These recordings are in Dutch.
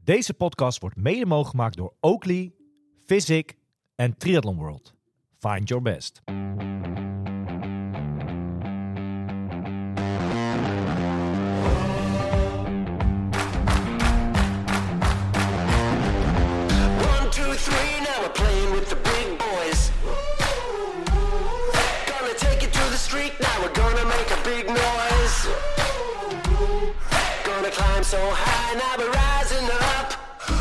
Deze podcast wordt mede mogelijk gemaakt door Oakley, Physic en Triathlon World. Find your best. So high, now we're rising up.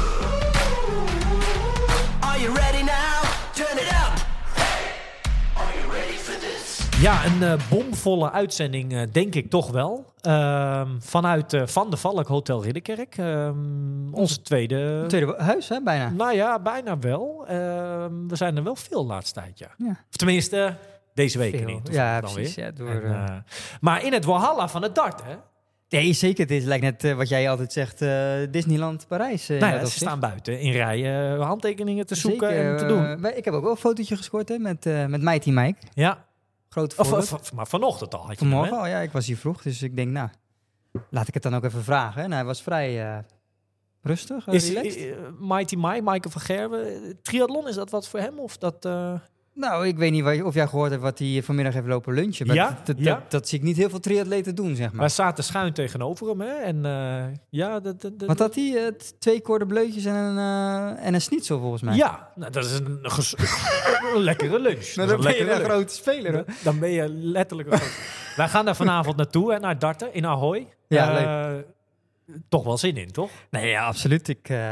Are you ready now? Turn it up. Hey, are you ready for this? Ja, een bomvolle uitzending denk ik toch wel. Vanuit Van de Valk Hotel Ridderkerk. Onze tweede huis, hè, bijna. Nou ja, bijna wel. We zijn er wel veel laatst tijd, ja. Ja. Of tenminste, deze week niet. Ja, dan precies. weer. Ja, maar in het Walhalla van het dart, hè? Nee, zeker. Het lijkt net wat jij altijd zegt, Disneyland Parijs. Ze staan buiten in rijen handtekeningen te zoeken en te doen. Ik heb ook wel een fotootje gescoord hè, met Mighty Mike. Ja. Grote voorbeeld. Maar vanochtend al had je Vanmorgen hem, al, ja. Ik was hier vroeg, dus ik denk, nou, laat ik het dan ook even vragen. En hij was vrij rustig, relaxed. Mighty Mike, Michael van Gerwen, triathlon, is dat wat voor hem? Of dat... Nou, ik weet niet of jij gehoord hebt wat hij vanmiddag heeft lopen lunchen. Maar dat zie ik niet heel veel triatleten doen, zeg maar. Wij zaten schuin tegenover hem, hè. En wat had hij? 2 cordebleutjes en een schnitzel, volgens mij. Ja, nou, dat is een lekkere lunch. Nou, dan ben je een grote speler, hè? Dan ben je letterlijk een grote... Wij gaan daar vanavond naartoe, hè, naar darten in Ahoy. Ja, leuk. Toch wel zin in, toch? Nee, ja, absoluut.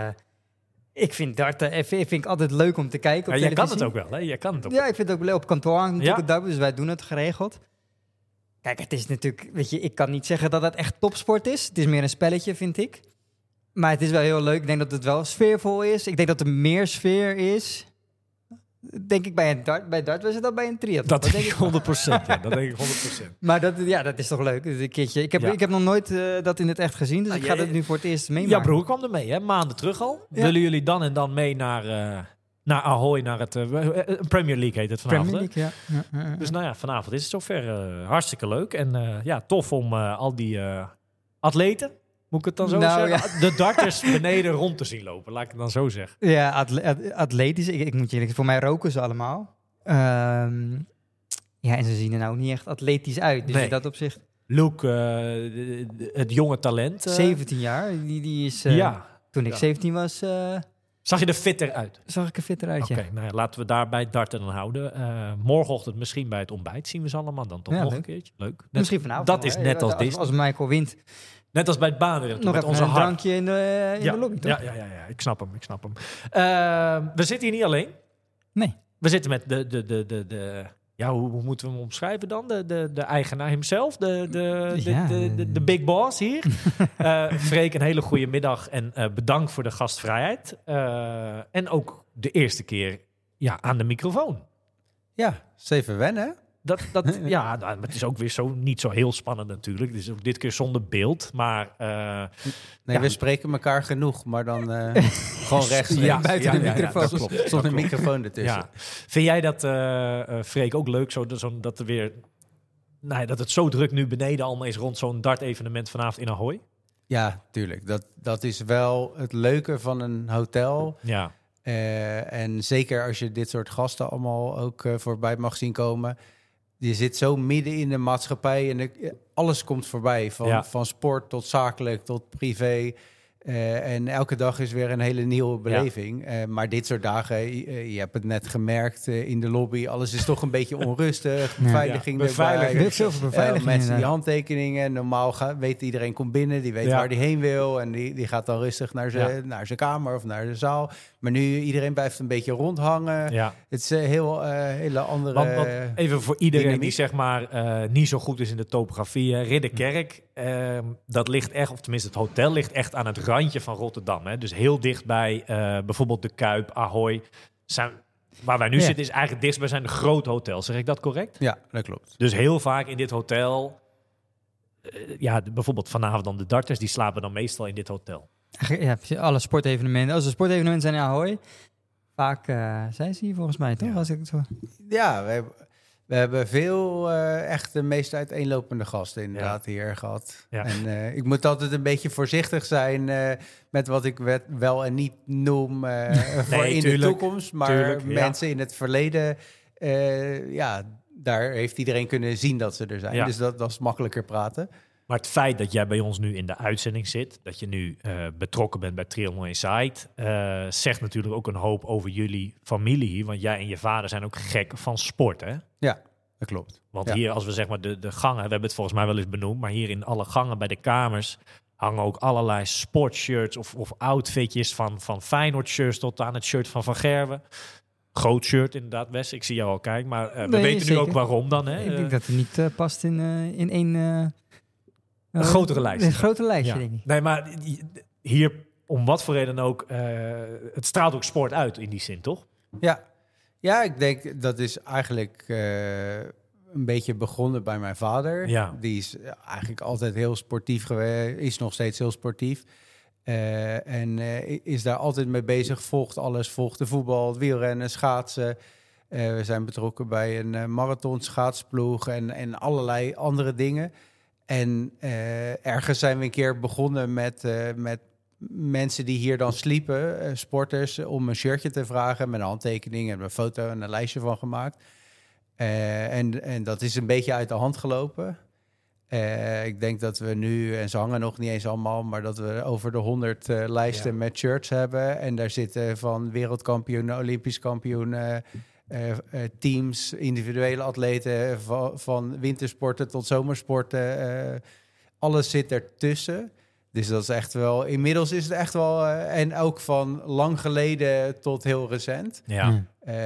Ik vind darten vind ik altijd leuk om te kijken op televisie. Jij kan het ook wel, hè? Jij kan het ook. Ja, ik vind het ook leuk. Op kantoor hangt natuurlijk darten, dus wij doen het geregeld. Kijk, het is natuurlijk... Weet je, ik kan niet zeggen dat het echt topsport is. Het is meer een spelletje, vind ik. Maar het is wel heel leuk. Ik denk dat het wel sfeervol is. Ik denk dat er meer sfeer is... Denk ik bij een dartwedstrijd dan bij een triathlon. Dat denk ik 100%. Ja, dat denk ik 100%. Maar dat is toch leuk? Dus een keertje. Ik heb nog nooit dat in het echt gezien, dus ik ga dat nu voor het eerst meemaken. Ja, broer kwam er mee, hè? Maanden terug al. Ja. Willen jullie dan en dan mee naar Ahoy, naar het Premier League heet het vanavond. Premier League, ja. Dus nou ja, vanavond is het zover. Hartstikke leuk. En tof om al die atleten... Moet ik het dan zo zeggen? Ja. De darters beneden rond te zien lopen, laat ik het dan zo zeggen. Ja, atletisch. Ik moet je voor mij roken ze allemaal. En ze zien er nou niet echt atletisch uit. Dus dat op zich... Luke, het jonge talent. 17 jaar. Die is... Toen ik 17 was... Zag je er fitter uit? Zag ik er fitter uit, Oké, nou ja, laten we daarbij darten dan houden. Morgenochtend misschien bij het ontbijt zien we ze allemaal dan toch nog een keertje. Leuk. Misschien vanavond. Dat is net als dit. Als Michael wint... Net als bij het baanrennen. Nog even een drankje in de lobby, toch? Ja, ik snap hem. We zitten hier niet alleen. Nee. We zitten met hoe moeten we hem omschrijven dan? De eigenaar hemzelf, de big boss hier. Freek, een hele goede middag en bedankt voor de gastvrijheid. En ook de eerste keer aan de microfoon. Ja, even wennen, hè? Het is ook weer niet zo heel spannend natuurlijk. Het is ook dit keer zonder beeld, maar... we spreken elkaar genoeg, maar dan gewoon rechtstreeks. Buiten de microfoon. Dat klopt. Zonder microfoon ertussen. Ja. Vind jij dat, Freek, ook leuk, dat er weer... Nee, dat het zo druk nu beneden allemaal is rond zo'n dart-evenement vanavond in Ahoy? Ja, tuurlijk. Dat is wel het leuke van een hotel. Ja. En zeker als je dit soort gasten allemaal ook voorbij mag zien komen... Je zit zo midden in de maatschappij en alles komt voorbij. Van sport tot zakelijk tot privé. En elke dag is weer een hele nieuwe beleving. Ja. Maar dit soort dagen, je hebt het net gemerkt in de lobby. Alles is toch een beetje onrustig. Beveiliging erbij. Veel beveiliging. Mensen die handtekeningen. Normaal weet iedereen komt binnen. Die weet waar die heen wil. En die gaat dan rustig naar zijn kamer of naar de zaal. Maar nu iedereen blijft een beetje rondhangen. Ja. Het is een hele andere... Want even voor iedereen die zeg maar niet zo goed is in de topografie. Ridderkerk, dat ligt echt, of tenminste het hotel ligt echt aan het randje van Rotterdam. Hè? Dus heel dichtbij bijvoorbeeld de Kuip, Ahoy. Waar wij nu zitten is eigenlijk dichtstbij zijn de grote hotels. Zeg ik dat correct? Ja, dat klopt. Dus heel vaak in dit hotel... bijvoorbeeld vanavond dan de darters, die slapen dan meestal in dit hotel. Ja, alle sportevenementen. Als er sportevenementen zijn in Ahoy, vaak zijn ze hier volgens mij, toch? Ja. Als ik het zo... Ja, We hebben veel echt de meest uiteenlopende gasten inderdaad hier gehad. Ja. En ik moet altijd een beetje voorzichtig zijn met wat ik wel en niet noem voor in de toekomst. Maar mensen in het verleden, daar heeft iedereen kunnen zien dat ze er zijn. Ja. Dus dat is makkelijker praten. Maar het feit dat jij bij ons nu in de uitzending zit, dat je nu betrokken bent bij Triathlon Inside, zegt natuurlijk ook een hoop over jullie familie hier. Want jij en je vader zijn ook gek van sport, hè? Ja, dat klopt. Want hier, als we zeg maar de gangen, we hebben het volgens mij wel eens benoemd, maar hier in alle gangen bij de kamers hangen ook allerlei sportshirts of outfitjes van Feyenoord shirts tot aan het shirt van Gerwen. Groot shirt inderdaad, Wes. Ik zie jou al kijken, maar we weten zeker nu ook waarom dan. Hè? Ik denk dat het niet past in één... een grotere lijst. Een grotere lijstje, denk ik. Nee, maar hier, om wat voor reden ook, het straalt ook sport uit in die zin, toch? Ja, ik denk dat is eigenlijk een beetje begonnen bij mijn vader. Ja. Die is eigenlijk altijd heel sportief geweest, is nog steeds heel sportief. En is daar altijd mee bezig, volgt alles, volgt de voetbal, het wielrennen, schaatsen. We zijn betrokken bij een marathon schaatsploeg en allerlei andere dingen. En ergens zijn we een keer begonnen met mensen die hier dan sliepen, sporters, om een shirtje te vragen met een handtekening en een foto en een lijstje van gemaakt. En dat is een beetje uit de hand gelopen. Ik denk dat we nu, en ze hangen nog niet eens allemaal, maar dat we over de 100 lijsten met shirts hebben. En daar zitten van wereldkampioen, olympisch kampioen, teams, individuele atleten, van wintersporten tot zomersporten. Alles zit ertussen. Dus dat is echt wel, inmiddels is het echt wel, en ook van lang geleden tot heel recent. Ja,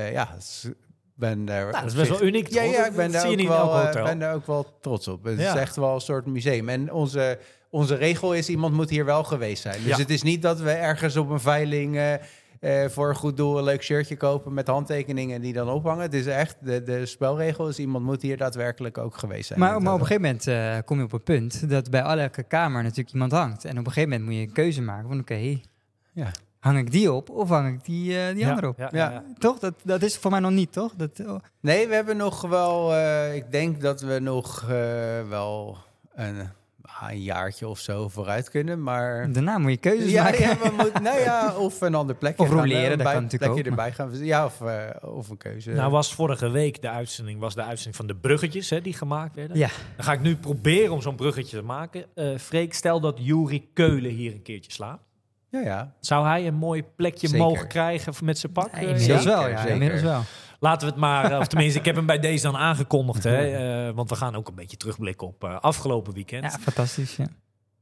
dat is best wel uniek. Ja, ik ben daar ook wel trots op. Het is echt wel een soort museum. En onze regel is, iemand moet hier wel geweest zijn. Dus het is niet dat we ergens op een veiling voor een goed doel een leuk shirtje kopen met handtekeningen die dan ophangen. Het is echt, de spelregel is, iemand moet hier daadwerkelijk ook geweest zijn. Maar op een gegeven moment kom je op een punt dat bij elke kamer natuurlijk iemand hangt. En op een gegeven moment moet je een keuze maken van hang ik die op of hang ik die andere op? Ja. Toch? Dat is voor mij nog niet, toch? Nee, we hebben nog wel... ik denk dat we nog wel een jaartje of zo vooruit kunnen, maar... Daarna moet je keuzes maken. Ja, we moeten, of een ander plekje. Of roleren, dat kan natuurlijk ook. Erbij gaan. Ja, of een keuze. Nou was vorige week de uitzending van de bruggetjes die gemaakt werden. Ja. Dan ga ik nu proberen om zo'n bruggetje te maken. Freek, stel dat Juri Keulen hier een keertje slaapt. Ja. Zou hij een mooi plekje mogen krijgen met zijn pak? Inmiddels wel, ja. Inmiddels wel. Laten we het maar, of tenminste, ik heb hem bij deze dan aangekondigd. Want we gaan ook een beetje terugblikken op afgelopen weekend. Ja, fantastisch, ja.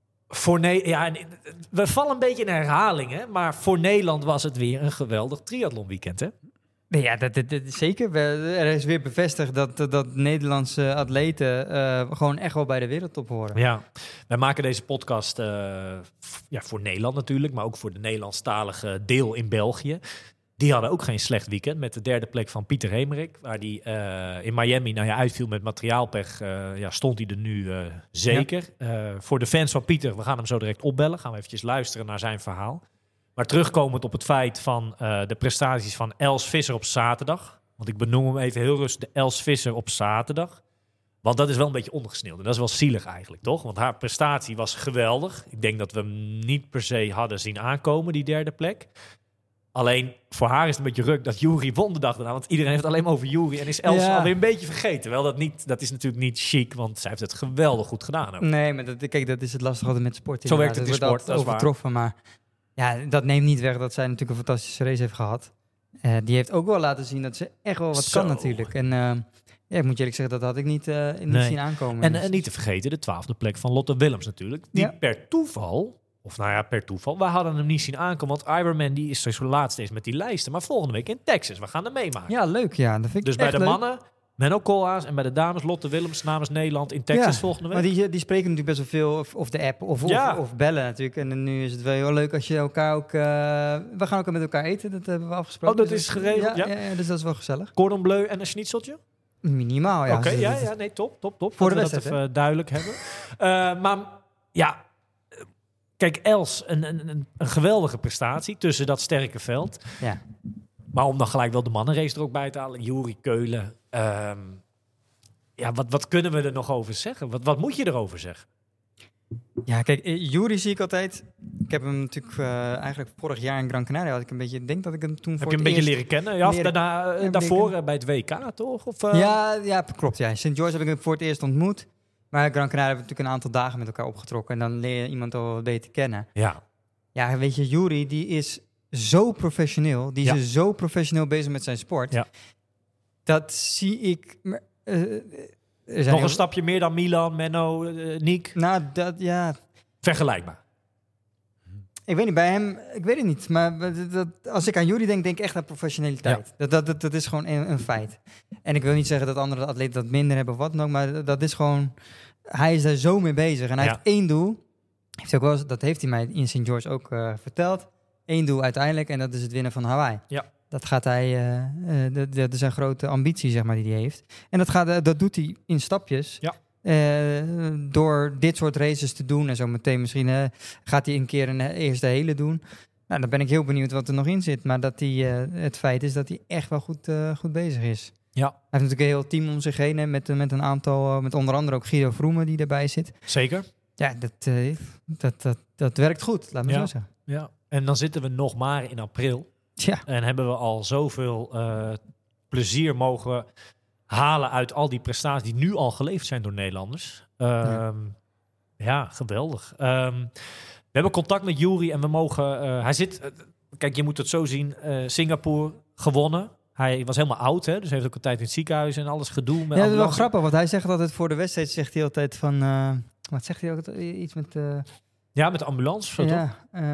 We vallen een beetje in herhaling, hè? Maar voor Nederland was het weer een geweldig triathlonweekend, hè? Ja, dat zeker. Er is weer bevestigd dat Nederlandse atleten gewoon echt wel bij de wereldtop horen. Ja, wij maken deze podcast voor Nederland natuurlijk, maar ook voor de Nederlandstalige deel in België. Die hadden ook geen slecht weekend met de derde plek van Pieter Hemerik, waar die in Miami uitviel met materiaalpech. Stond hij er nu zeker. Ja. Voor de fans van Pieter, we gaan hem zo direct opbellen. Gaan we eventjes luisteren naar zijn verhaal. Maar terugkomend op het feit van de prestaties van Els Visser op zaterdag. Want ik benoem hem even heel rustig, de Els Visser op zaterdag. Want dat is wel een beetje ondergesneeuwd. En dat is wel zielig eigenlijk, toch? Want haar prestatie was geweldig. Ik denk dat we hem niet per se hadden zien aankomen, die derde plek. Alleen voor haar is het een beetje ruk dat Juri won de dag daarna. Want iedereen heeft het alleen maar over Juri. En is Els alweer een beetje vergeten. Wel, dat is natuurlijk niet chic, want zij heeft het geweldig goed gedaan. Ook. Nee, maar dat is het lastige altijd met sport. Zo werkt het in sport, dat is overtroffen, waar. Maar ja, dat neemt niet weg dat zij natuurlijk een fantastische race heeft gehad. Die heeft ook wel laten zien dat ze echt wel wat kan natuurlijk. En ik moet eerlijk zeggen, dat had ik niet zien aankomen. En niet te vergeten, de 12e plek van Lotte Willems natuurlijk. Die per toeval... we hadden hem niet zien aankomen. Want Ironman die is zo laat steeds met die lijsten. Maar volgende week in Texas, we gaan hem meemaken. Ja, leuk. Ja, dat vind ik dus bij de mannen, Menno Koolhaas, en bij de dames Lotte Willems namens Nederland in Texas volgende week. Maar die spreken natuurlijk best wel veel of de app of bellen natuurlijk. En nu is het wel heel leuk als je elkaar ook... we gaan ook met elkaar eten, dat hebben we afgesproken. Oh, dat is geregeld? Ja, dus dat is wel gezellig. Cordon bleu en een schnitzeltje? Minimaal, ja. Oké, top. Voor de wedstrijd, dat even duidelijk hebben. Maar ja... Kijk, Els, een geweldige prestatie tussen dat sterke veld. Ja. Maar om dan gelijk wel de mannenrace er ook bij te halen. Juri Keulen. Ja, wat kunnen we er nog over zeggen? Wat moet je erover zeggen? Ja, kijk, Juri zie ik altijd. Ik heb hem natuurlijk eigenlijk vorig jaar in Gran Canaria had ik een beetje. Ik denk dat ik hem toen Heb voor je een het beetje eerst leren kennen? Ja, of leren- daarvoor bij het WK, toch? Of, Ja, klopt. Ja. St. George heb ik hem voor het eerst ontmoet. Maar Gran Canaria hebben we natuurlijk een aantal dagen met elkaar opgetrokken. En dan leer je iemand al wat beter kennen. Ja. Ja, weet je, Juri, die is zo professioneel. Die is zo professioneel bezig met zijn sport. Ja. Dat zie ik. Nog een stapje meer dan Milan, Menno, Niek. Nou, ja. Vergelijkbaar. Ik weet niet, bij hem, ik weet het niet. Maar als ik aan Juri denk ik echt aan professionaliteit. Ja. Dat is gewoon een feit. En ik wil niet zeggen dat andere atleten dat minder hebben of wat dan ook. Maar dat is gewoon, hij is daar zo mee bezig. En hij heeft één doel. Dat heeft hij mij in St. George ook verteld. Eén doel uiteindelijk en dat is het winnen van Hawaii. Ja. Dat gaat hij, dat is een grote ambitie zeg maar die hij heeft. En dat doet hij in stapjes. Ja. Door dit soort races te doen en zo meteen misschien gaat hij een keer een eerste hele doen. Nou, dan ben ik heel benieuwd wat er nog in zit. Maar dat hij, het feit is dat hij echt wel goed bezig is. Ja. Hij heeft natuurlijk een heel team om zich heen hè, met een aantal, met onder andere ook Guido Vroemen die erbij zit. Zeker. Ja, dat werkt goed, laat me zo zeggen. Ja. En dan zitten we nog maar in april. Ja. En hebben we al zoveel plezier mogen halen uit al die prestaties die nu al geleverd zijn door Nederlanders. Ja, geweldig. We hebben contact met Juri en we mogen... hij zit... kijk, je moet het zo zien. Singapore gewonnen. Hij was helemaal oud, hè? Dus heeft ook een tijd in het ziekenhuis en alles gedoe. Met dat is wel grappig, want hij zegt altijd voor de wedstrijd, zegt hij altijd van... wat zegt hij ook? Iets met... ja, met de ambulance, zo toch?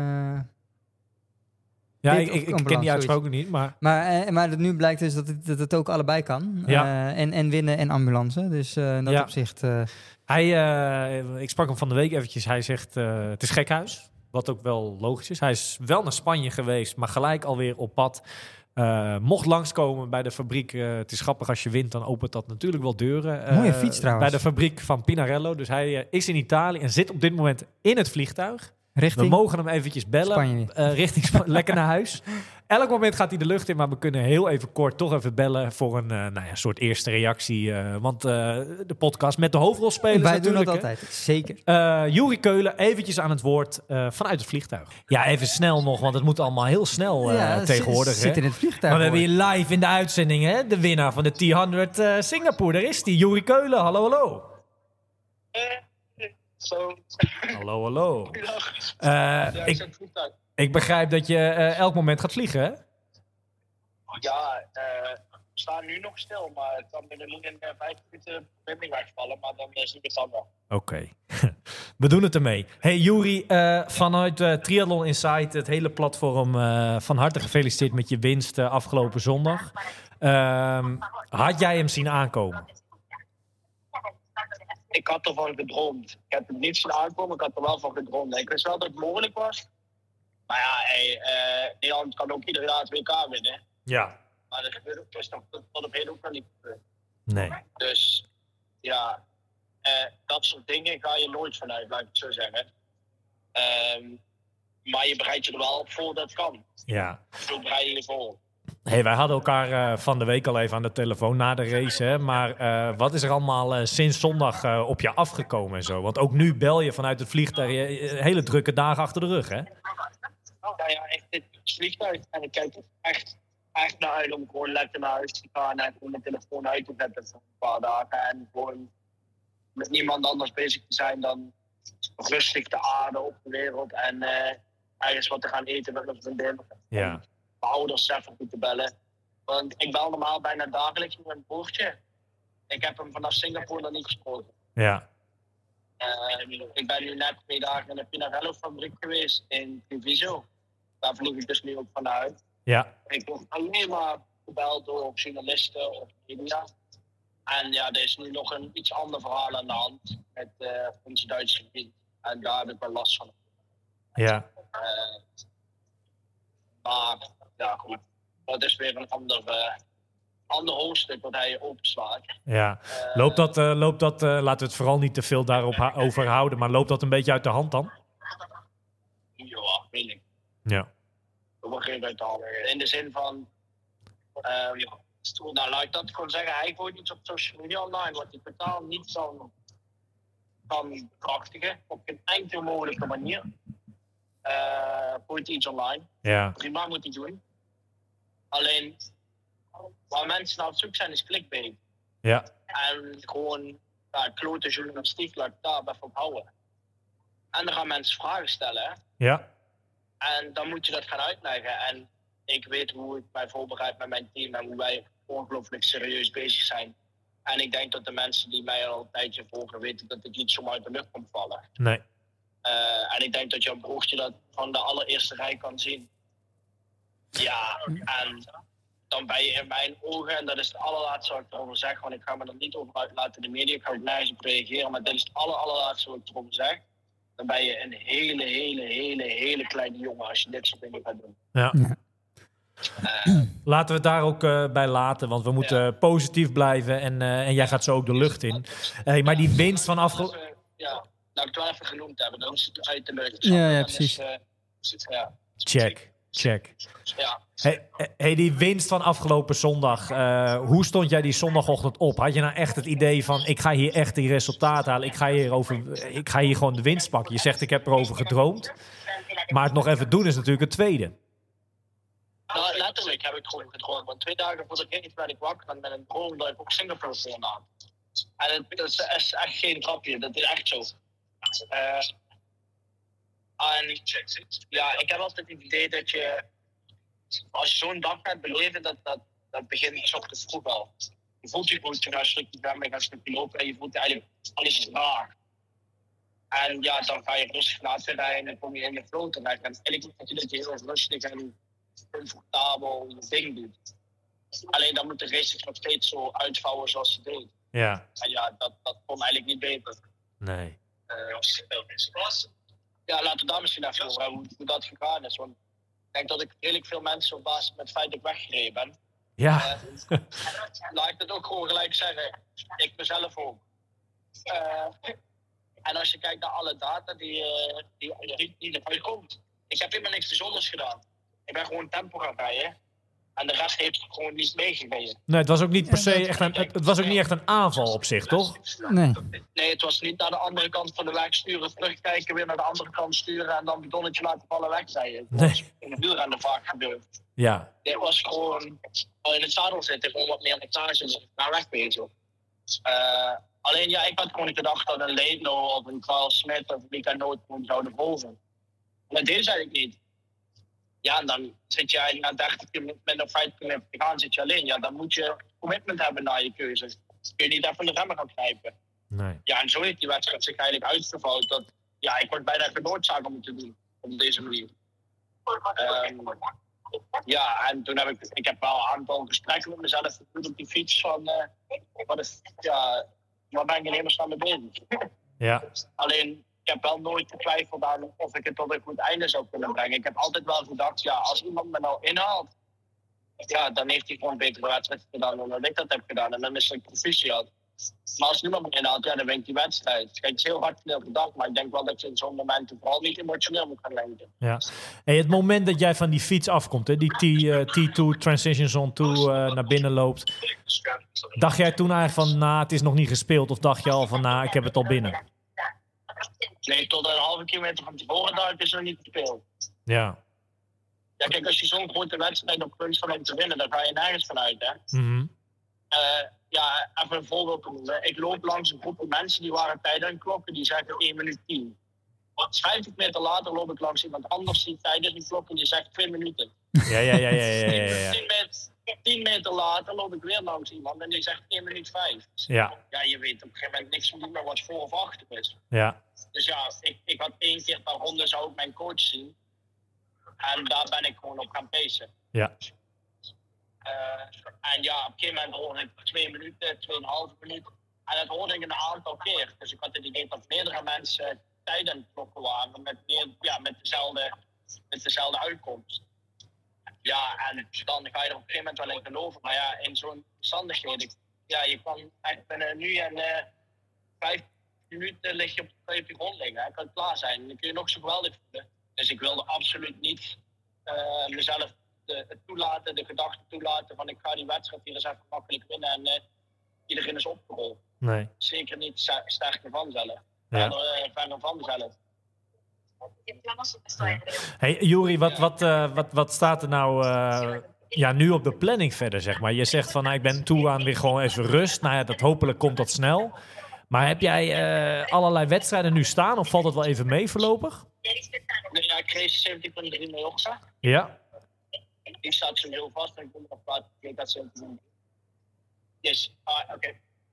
Ja, ik ken die uitspraak niet, maar... Maar nu blijkt dus dat het ook allebei kan. Ja. En winnen en ambulance. Dus in dat opzicht... ik sprak hem van de week eventjes. Hij zegt, het is gekhuis. Wat ook wel logisch is. Hij is wel naar Spanje geweest, maar gelijk alweer op pad. Mocht langskomen bij de fabriek. Het is grappig, als je wint, dan opent dat natuurlijk wel deuren. Mooie fiets trouwens. Bij de fabriek van Pinarello. Dus hij is in Italië en zit op dit moment in het vliegtuig. Richting? We mogen hem eventjes bellen. Richting Spanje. Lekker naar huis. Elk moment gaat hij de lucht in, maar we kunnen heel even kort toch even bellen voor een soort eerste reactie. Want de podcast met de hoofdrolspelers wij natuurlijk. Wij doen dat altijd, zeker. Juri Keulen, eventjes aan het woord vanuit het vliegtuig. Ja, even snel nog, want het moet allemaal heel snel tegenwoordig. Zit in het vliegtuig. Maar we hebben hier live in de uitzending, hè, de winnaar van de T100 Singapore. Daar is die, Juri Keulen. Hallo, hallo. Zo. Hallo. Ik begrijp dat je elk moment gaat vliegen, hè? Ja, we staan nu nog stil, maar het kan binnen 5 minuten verbinding wegvallen, maar dan is het dan wel. Oké. We doen het ermee. Hey Juri, vanuit Triathlon Insight, het hele platform, van harte gefeliciteerd met je winst afgelopen zondag. Had jij hem zien aankomen? Ik had ervan gedroomd. Ik heb het niet zien aankomen, ik had er wel van gedroomd. Ik wist wel dat het mogelijk was. Maar ja, Nederland kan ook ieder jaar het WK winnen. Ja. Maar dat gebeurt ook, dus tot op heden ook nog niet gebeurd. Nee. Dus ja, dat soort dingen ga je nooit vanuit, laat ik het zo zeggen. Maar je bereidt je er wel op voor dat het kan. Ja. Zo bereid je je voor. Hey, wij hadden elkaar van de week al even aan de telefoon na de race. Hè? Maar wat is er allemaal sinds zondag op je afgekomen en zo? Want ook nu bel je vanuit het vliegtuig. Hele drukke dagen achter de rug, hè? Ja, echt dit vliegtuig. En ik kijk er echt naar uit om gewoon lekker naar huis te gaan. En gewoon mijn telefoon uit te zetten voor een paar dagen. En gewoon met niemand anders bezig te zijn dan rustig te aarden op de wereld. En ergens wat te gaan eten met mijn vriendin. Ja. Mijn ouders even goed te bellen. Want ik bel normaal bijna dagelijks met mijn broertje. Ik heb hem vanaf Singapore nog niet gesproken. Ja. Ik ben nu net 2 dagen in de Pinarello fabriek geweest in Treviso. Daar vlieg ik dus nu ook vanuit. Ja. Ik word alleen maar gebeld door journalisten of media. En ja, er is nu nog een iets ander verhaal aan de hand met onze Duitse vriend. En daar heb ik wel last van. Ja. Maar ja, goed. Dat is weer een ander hoofdstuk wat hij openslaat. Ja. Loopt dat, laten we het vooral niet te veel daarop over houden, maar loopt dat een beetje uit de hand dan? Ja, weet ik. Ja. Dat wordt geen uit de hand. In de zin van, Nou, laat ik dat gewoon zeggen. Hij gooit iets op social media online wat hij totaal niet kan bekrachtigen. Op geen enkele mogelijke manier. Gooit iets online. Ja. Prima moet hij doen. Alleen, waar mensen naar op zoek zijn, is clickbait. Ja. En gewoon klote journalistiek, laat ik daar even op houden. En dan gaan mensen vragen stellen. Hè? Ja. En dan moet je dat gaan uitleggen. En ik weet hoe ik mij voorbereid met mijn team en hoe wij ongelooflijk serieus bezig zijn. En ik denk dat de mensen die mij al een tijdje volgen weten dat ik niet zomaar uit de lucht komt vallen. Nee. En ik denk dat Jan Broertje dat van de allereerste rij kan zien. Ja, en dan ben je in mijn ogen, en dat is het allerlaatste wat ik erover zeg, want ik ga me er niet over uitlaten in de media, ik ga ook nergens op reageren, maar dit is het allerlaatste wat ik erover zeg. Dan ben je een hele kleine jongen als je dit soort dingen gaat doen. Ja. Laten we het daar ook bij laten, want we moeten positief blijven en jij gaat zo ook de lucht in. Maar die winst van afgelopen... Ja, laat ik het wel even genoemd hebben, dan is het uit de lucht. Ja, precies. Check. Ja. Hey, die winst van afgelopen zondag, hoe stond jij die zondagochtend op? Had je nou echt het idee van, ik ga hier echt die resultaten halen, ik ga hier gewoon de winst pakken? Je zegt, ik heb erover gedroomd, maar het nog even doen is natuurlijk het tweede. Nou, letterlijk heb ik gewoon gedroomd, want 2 dagen voor de race werd ik wakker en met een droom dat ik ook Singapore voornaam. En dat is echt geen grapje, dat is echt zo. En ja, ik heb altijd het idee dat je, als je zo'n dag gaat beleven, dat begint 's ochtends vroeg al. Je voelt je goed, je gaat een stukje zwemmen, je gaat een stukje lopen en je voelt eigenlijk alles raar. En ja, dan ga je rustig laten rijden en dan kom je in de flow terecht. En eigenlijk moet je dat je heel rustig en comfortabel je ding doet. Alleen dan moet de race zich nog steeds zo uitvouwen zoals ze deed. Ja. En ja, dat kon eigenlijk niet beter. Nee. Ja, laten we daar misschien even over hebben hoe dat gegaan is. Want ik denk dat ik redelijk veel mensen op basis met het feit dat ik weggereden ben. Ja. Laat ik dat ook gewoon gelijk zeggen. Ik mezelf ook. En als je kijkt naar alle data die eruit komt. Ik heb helemaal niks bijzonders gedaan. Ik ben gewoon tempo gaan rijden. En de rest heeft gewoon niet meegegeven. Nee, het was ook niet per se echt het was ook niet echt een aanval op zich, toch? Nee. Nee, het was niet naar de andere kant van de weg sturen, terugkijken, weer naar de andere kant sturen en dan bidonnetje laten vallen wegrijden. Het was in de wielrennen vaak gebeurd. Ja. Dit was gewoon al in het zadel zitten, gewoon wat meer montage naar weg bezig. Alleen ja, ik had gewoon gedacht dat een Leedno of een Carl Smit of Mika Noot zouden volgen. En dat deden ze eigenlijk niet. Ja, en dan zit je na 30 kilometer minder 50 kilometer te gaan, zit je alleen. Ja, dan moet je commitment hebben naar je keuze. Kun je niet even de remmen gaan grijpen. Nee. Ja, en zo heeft die wedstrijd zich eigenlijk uitgevouwd. Dat, ja, ik word bijna genoodzaakt om het te doen. Op deze manier. Ja, en toen heb ik heb wel een aantal gesprekken met mezelf gevoerd op die fiets. Van, waar ben ik in hemelsnaam mee bezig? Ja. Alleen, ik heb wel nooit getwijfeld aan of ik het tot een goed einde zou kunnen brengen. Ik heb altijd wel gedacht, ja, als iemand me nou inhaalt, ja, dan heeft hij gewoon een betere wedstrijd gedaan dan dat ik dat heb gedaan. En dan is het proficiat. Maar als niemand me inhaalt, ja, dan wint die wedstrijd. Kijk, het is heel hard gedacht, maar ik denk wel dat je in zo'n momenten vooral niet emotioneel moet gaan denken. Ja. Hey, het moment dat jij van die fiets afkomt, hè, die T2 Transition Zone 2 naar binnen loopt. Dacht jij toen eigenlijk van, het is nog niet gespeeld? Of dacht je al van, ik heb het al binnen? Nee, tot een halve kilometer van tevoren dacht ik is nog niet gespeeld. Ja. Ja, kijk, als je zo'n grote wedstrijd op punt van om te winnen, dan ga je nergens vanuit, hè. Mm-hmm. Ja, even een voorbeeld te noemen. Ik loop langs een groep mensen die waren tijden aan klokken, die zeggen 1 minuut 10. 50 meter later loop ik langs iemand anders die tijden een klokken die zegt 2 minuten. Ja. 10 meter later loop ik weer langs iemand en die zegt 1 minuut 5. Ja. Ja, je weet op een gegeven moment niks meer wat voor of achter is. Ja. Dus ja, ik had 1 keer per ronde zou ik mijn coach zien. En daar ben ik gewoon op gaan pacen. Ja. En ja, op een gegeven moment hoorde ik 2 minuten, 2,5 minuten. En dat hoorde ik een aantal keer. Dus ik had het idee dat meerdere mensen tijden aan het klokken waren met dezelfde uitkomst. Ja, en dan ga je er op een gegeven moment wel in geloven. Maar ja, in zo'n omstandigheden, ja, je kan echt binnen nu en 5 minuten lig je op de grond liggen. Hij kan klaar zijn. Dan kun je nog zo geweldig voelen. Dus ik wilde absoluut niet mezelf het toelaten, de gedachte toelaten van ik ga die wedstrijd hier eens even makkelijk winnen en iedereen is opgerold. Nee. Zeker niet sterker vanzelf. Ja. Verder vanzelf. Hey, Juri, wat staat er nou nu op de planning verder, zeg maar? Je zegt van, nou, ik ben toe aan weer gewoon even rust. Nou ja, hopelijk komt dat snel. Maar heb jij allerlei wedstrijden nu staan of valt het wel even mee voorlopig? Nee, ja, ik race 70.3 Mallorca. Ja. Die staat sowieso vast en ik kom nog praten. Ik dat 70. Yes, oké.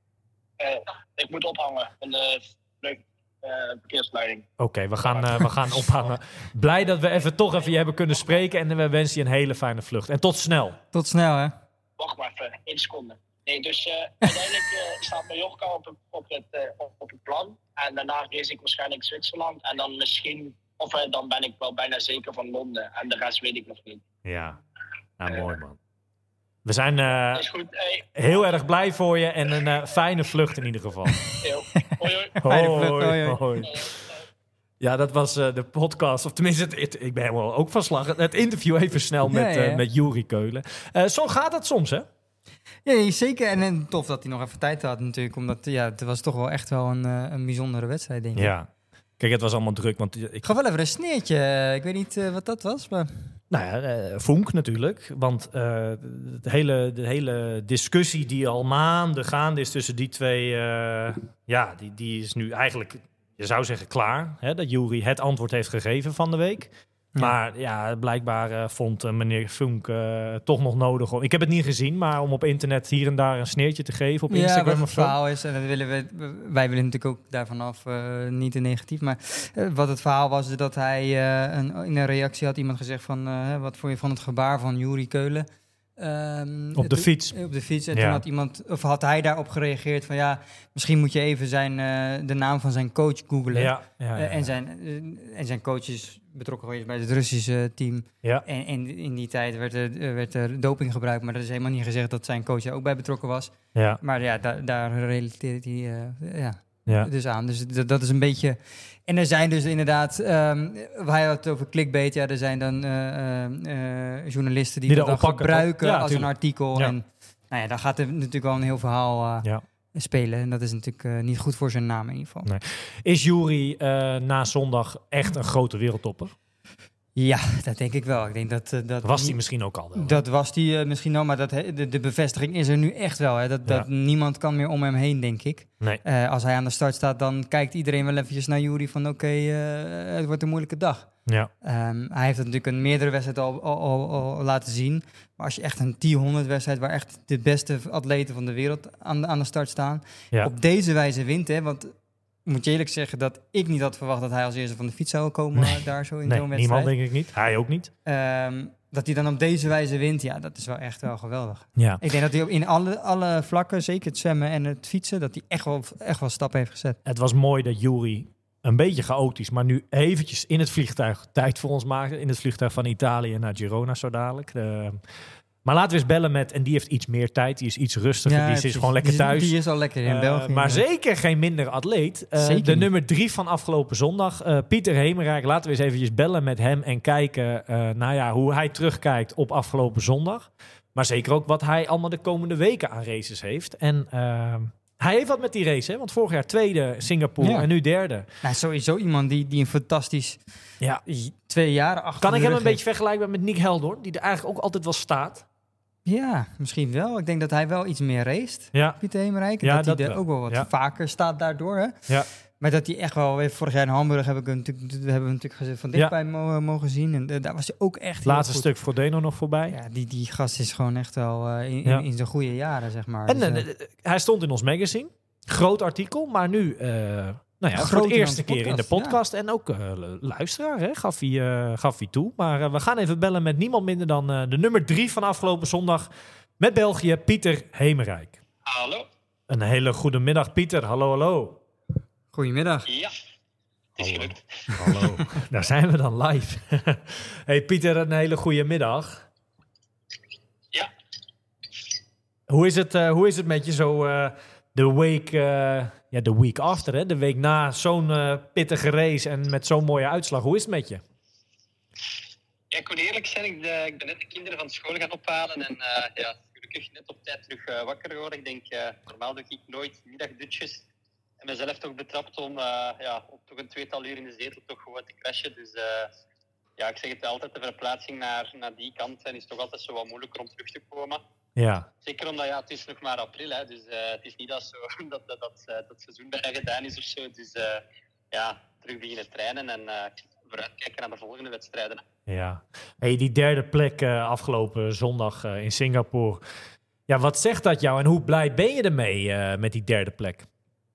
Ik moet ophangen. Een verkeersleiding. Oké, we gaan ophangen. Blij dat we toch even je hebben kunnen spreken en we wensen je een hele fijne vlucht. En tot snel. Tot snel, hè? Wacht maar even, 1 seconde. Nee, dus uiteindelijk staat Mallorca op het plan. En daarna race ik waarschijnlijk Zwitserland. En dan misschien, dan ben ik wel bijna zeker van Londen. En de rest weet ik nog niet. Ja, nou mooi man. We zijn is goed, heel erg blij voor je en een fijne vlucht in ieder geval. Hoi. Hoi. Ja, dat was de podcast. Of tenminste, ik ben helemaal ook van slag. Het interview even snel met Juri Keulen. Zo gaat het soms, hè? Ja, zeker. En tof dat hij nog even tijd had natuurlijk. Omdat het was toch wel echt wel een bijzondere wedstrijd, denk ik. Ja. Kijk, het was allemaal druk. Want ik ga wel even een sneertje. Ik weet niet wat dat was, maar... Nou ja, Vonk natuurlijk. Want de hele discussie die al maanden gaande is tussen die twee... die is nu eigenlijk, je zou zeggen, klaar. Hè, dat Juri het antwoord heeft gegeven van de week. Ja. Maar ja, blijkbaar vond meneer Vonk toch nog nodig. Ik heb het niet gezien, maar om op internet hier en daar een sneertje te geven op Instagram. Ja, wat het verhaal is. En dat wij willen natuurlijk ook daarvan af, niet te negatief. Maar wat het verhaal was, dat hij in een reactie had iemand gezegd van... wat vond je van het gebaar van Juri Keulen? Op de fiets. Op de fiets. En toen had hij daarop gereageerd van misschien moet je even de naam van zijn coach googlen. Ja. En zijn coach is betrokken geweest bij het Russische team. Ja. En in die tijd werd er doping gebruikt, maar dat is helemaal niet gezegd dat zijn coach er ook bij betrokken was. Ja. Maar ja, daar relateert hij dus aan. Dus dat is een beetje... En er zijn dus inderdaad... hij had het over clickbait. Ja, er zijn dan journalisten die dat dan gebruiken als een artikel. Ja. En nou ja, dan gaat er natuurlijk wel een heel verhaal spelen. En dat is natuurlijk niet goed voor zijn naam in ieder geval. Nee. Is Juri na zondag echt een grote wereldtopper? Ja, dat denk ik wel. Ik denk dat was hij misschien ook al wel. Dat was hij misschien al, maar de bevestiging is er nu echt wel. Hè. Dat niemand kan meer om hem heen, denk ik. Nee. Als hij aan de start staat, dan kijkt iedereen wel eventjes naar Juri van oké, het wordt een moeilijke dag. Ja. Hij heeft het natuurlijk een meerdere wedstrijd al laten zien. Maar als je echt een T100-wedstrijd waar echt de beste atleten van de wereld aan de start staan, op deze wijze wint, hè, want... Moet je eerlijk zeggen dat ik niet had verwacht dat hij als eerste van de fiets zou komen daar zo in zo'n wedstrijd. Niemand denk ik niet. Hij ook niet. Dat hij dan op deze wijze wint, ja, dat is wel echt wel geweldig. Ja. Ik denk dat hij in alle vlakken, zeker het zwemmen en het fietsen, dat hij echt wel stappen heeft gezet. Het was mooi dat Juri een beetje chaotisch, maar nu eventjes in het vliegtuig tijd voor ons maakte. In het vliegtuig van Italië naar Girona zo dadelijk. Maar laten we eens bellen met... En die heeft iets meer tijd. Die is iets rustiger. Ja, die is gewoon lekker thuis. Die is al lekker in België. Maar zeker geen minder atleet. De nummer 3 van afgelopen zondag. Pieter Hemerijk. Laten we eens eventjes bellen met hem. En kijken hoe hij terugkijkt op afgelopen zondag. Maar zeker ook wat hij allemaal de komende weken aan races heeft. En... hij heeft wat met die race, hè? Want vorig jaar tweede Singapore en nu derde. Nou, sowieso iemand die een fantastisch 2 jaar achter. Kan ik hem een beetje vergelijken met Nick Heldoorn, die er eigenlijk ook altijd wel staat? Ja, misschien wel. Ik denk dat hij wel iets meer raced, Pieter Hemerijk. Ja, dat hij er ook wel wat vaker staat daardoor. Hè? Ja. Maar dat hij echt wel... Vorig jaar in Hamburg hebben we natuurlijk van dichtbij mogen zien. En daar was hij ook echt laatste stuk Frodeno nog voorbij. Ja, die gast is gewoon echt wel in zijn goede jaren, zeg maar. En hij stond in ons magazine. Groot artikel, maar nu... voor de eerste keer in de podcast. Ja. En ook luisteraar, hè, gaf hij toe. Maar we gaan even bellen met niemand minder dan de nummer 3 van afgelopen zondag. Met België, Pieter Hemerijk. Hallo. Een hele goede middag, Pieter. Hallo. Goedemiddag. Ja, het is gelukt. Hallo. Daar zijn we dan live. Hey Pieter, een hele goede middag. Ja. Hoe is het met je zo de week after, hè? De week na zo'n pittige race en met zo'n mooie uitslag. Hoe is het met je? Ja, ik moet eerlijk zijn, ik ben net de kinderen van school gaan ophalen en gelukkig net op tijd terug wakker geworden. Ik denk, normaal doe ik nooit middagdutjes. En mezelf toch betrapt om op toch een 2-tal uur in de zetel toch gewoon te crashen. Dus ik zeg het altijd, de verplaatsing naar die kant is toch altijd zo wat moeilijker om terug te komen. Ja. Zeker omdat het is nog maar april, hè, dus het is niet dat het seizoen bijna gedaan is of zo. Dus terug beginnen trainen en vooruitkijken naar de volgende wedstrijden. Ja. Hey, die derde plek afgelopen zondag in Singapore. Ja, wat zegt dat jou en hoe blij ben je ermee met die derde plek?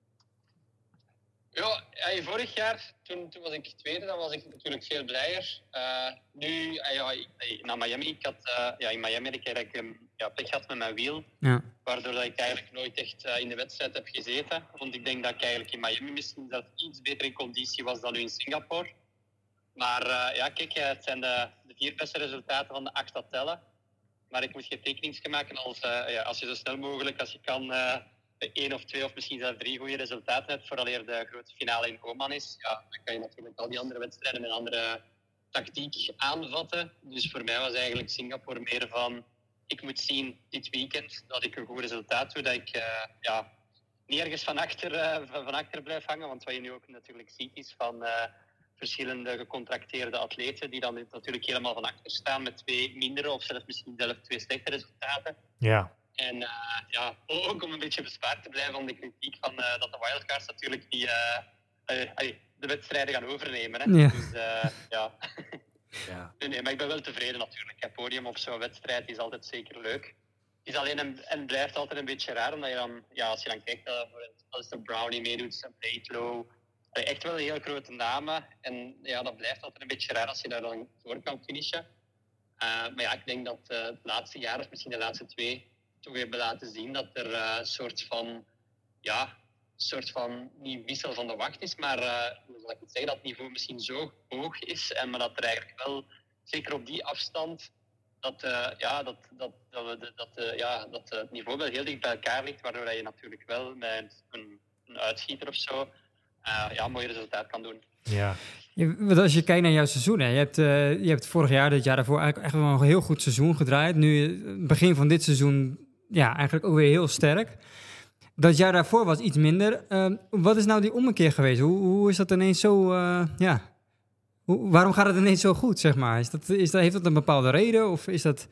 Ja, vorig jaar, toen was ik tweede, dan was ik natuurlijk veel blijer. Nu, naar Miami, in Miami had ik eigenlijk pech gehad met mijn wiel. Ja. Waardoor dat ik eigenlijk nooit echt in de wedstrijd heb gezeten. Want ik denk dat ik eigenlijk in Miami misschien zelfs iets beter in conditie was dan nu in Singapore. Maar kijk, het zijn de 4 beste resultaten van de 8 dat tellen. Maar ik moet geen tekeningsje maken als je zo snel mogelijk, als je kan... 1 of 2 of misschien zelfs 3 goede resultaten hebt vooraleer de grote finale in Oman is. Ja, dan kan je natuurlijk al die andere wedstrijden met een andere tactiek aanvatten. Dus voor mij was eigenlijk Singapore meer van... Ik moet zien dit weekend dat ik een goed resultaat doe. Dat ik niet ergens van achter blijf hangen. Want wat je nu ook natuurlijk ziet is van verschillende gecontracteerde atleten die dan natuurlijk helemaal van achter staan met 2 mindere of misschien zelfs 2 slechte resultaten. Ja. En ook om een beetje bespaard te blijven van de kritiek van dat de wildcards natuurlijk die de wedstrijden gaan overnemen. Hè. Ja. Dus ja. Nee, maar ik ben wel tevreden natuurlijk. Het podium op zo'n wedstrijd is altijd zeker leuk. Het is alleen en blijft altijd een beetje raar, omdat je dan, als je dan kijkt als de Brownie meedoet, een Breitlow, echt wel heel grote namen. En dat blijft altijd een beetje raar als je daar dan voor kan finishen. Maar ik denk dat het laatste jaar, of misschien de laatste 2... toch hebben laten zien dat er een soort van niet wissel van de wacht is, maar hoe zal ik het zeggen, dat het niveau misschien zo hoog is, maar dat er eigenlijk wel, zeker op die afstand, dat het niveau wel heel dicht bij elkaar ligt, waardoor je natuurlijk wel met een uitschieter of zo een mooi resultaat kan doen. Ja. Want als je kijkt naar jouw seizoen, hè, je hebt vorig jaar, dit jaar daarvoor eigenlijk echt wel een heel goed seizoen gedraaid. Nu, het begin van dit seizoen, eigenlijk ook weer heel sterk. Dat jaar daarvoor was iets minder. Wat is nou die ommekeer geweest? Hoe is dat ineens zo, waarom gaat het ineens zo goed, zeg maar? Heeft dat een bepaalde reden, of is dat...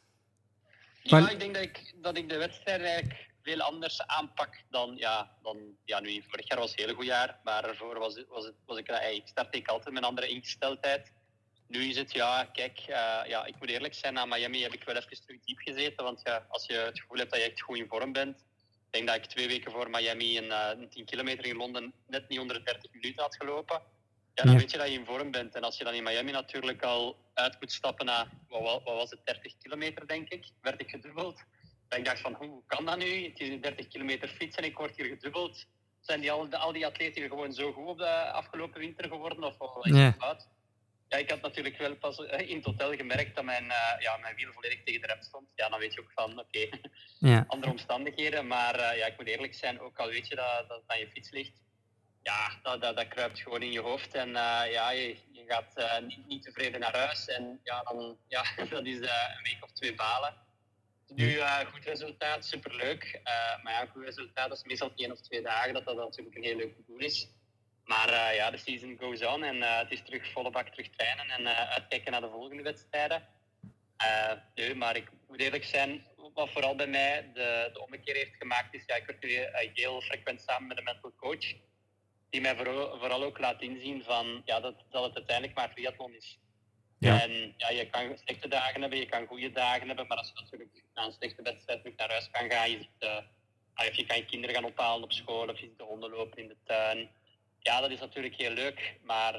Ja, ik denk dat ik de wedstrijd eigenlijk veel anders aanpak dan nu. Vorig jaar was het een heel goed jaar, maar daarvoor startte ik altijd met een andere ingesteldheid. Nu is het, ik moet eerlijk zijn, na Miami heb ik wel even terug diep gezeten, want als je het gevoel hebt dat je echt goed in vorm bent, ik denk dat ik 2 weken voor Miami een 10 kilometer in Londen net niet onder de 30 minuten had gelopen. Ja, dan weet je dat je in vorm bent. En als je dan in Miami natuurlijk al uit moet stappen na, wat was het, 30 kilometer denk ik, werd ik gedubbeld. Ik dacht van, hoe kan dat nu? Het is 30 kilometer fietsen en ik word hier gedubbeld. Zijn al die atleten hier gewoon zo goed op de afgelopen winter geworden? Of wat is het fout? Ja, ik had natuurlijk wel pas in het hotel gemerkt dat mijn wiel volledig tegen de rem stond. Ja, dan weet je ook van, andere omstandigheden. Maar ik moet eerlijk zijn, ook al weet je dat het aan je fiets ligt, dat kruipt gewoon in je hoofd. En je gaat niet tevreden naar huis. En dat is een week of 2 balen. Nu, goed resultaat, superleuk. Maar goed resultaat is meestal 1 of 2 dagen, dat natuurlijk een heel leuk gevoel is. Maar de season goes on en het is terug volle bak terug trainen en uitkijken naar de volgende wedstrijden. Maar ik moet eerlijk zijn, wat vooral bij mij de ommekeer heeft gemaakt is, ik werk nu heel frequent samen met een mental coach, die mij vooral ook laat inzien van, dat het uiteindelijk maar triathlon is. Ja. En je kan slechte dagen hebben, je kan goede dagen hebben, maar als je natuurlijk na een slechte wedstrijd terug naar huis kan gaan, of je kan je kinderen gaan ophalen op school, of je ziet de honden lopen in de tuin. Ja, dat is natuurlijk heel leuk, maar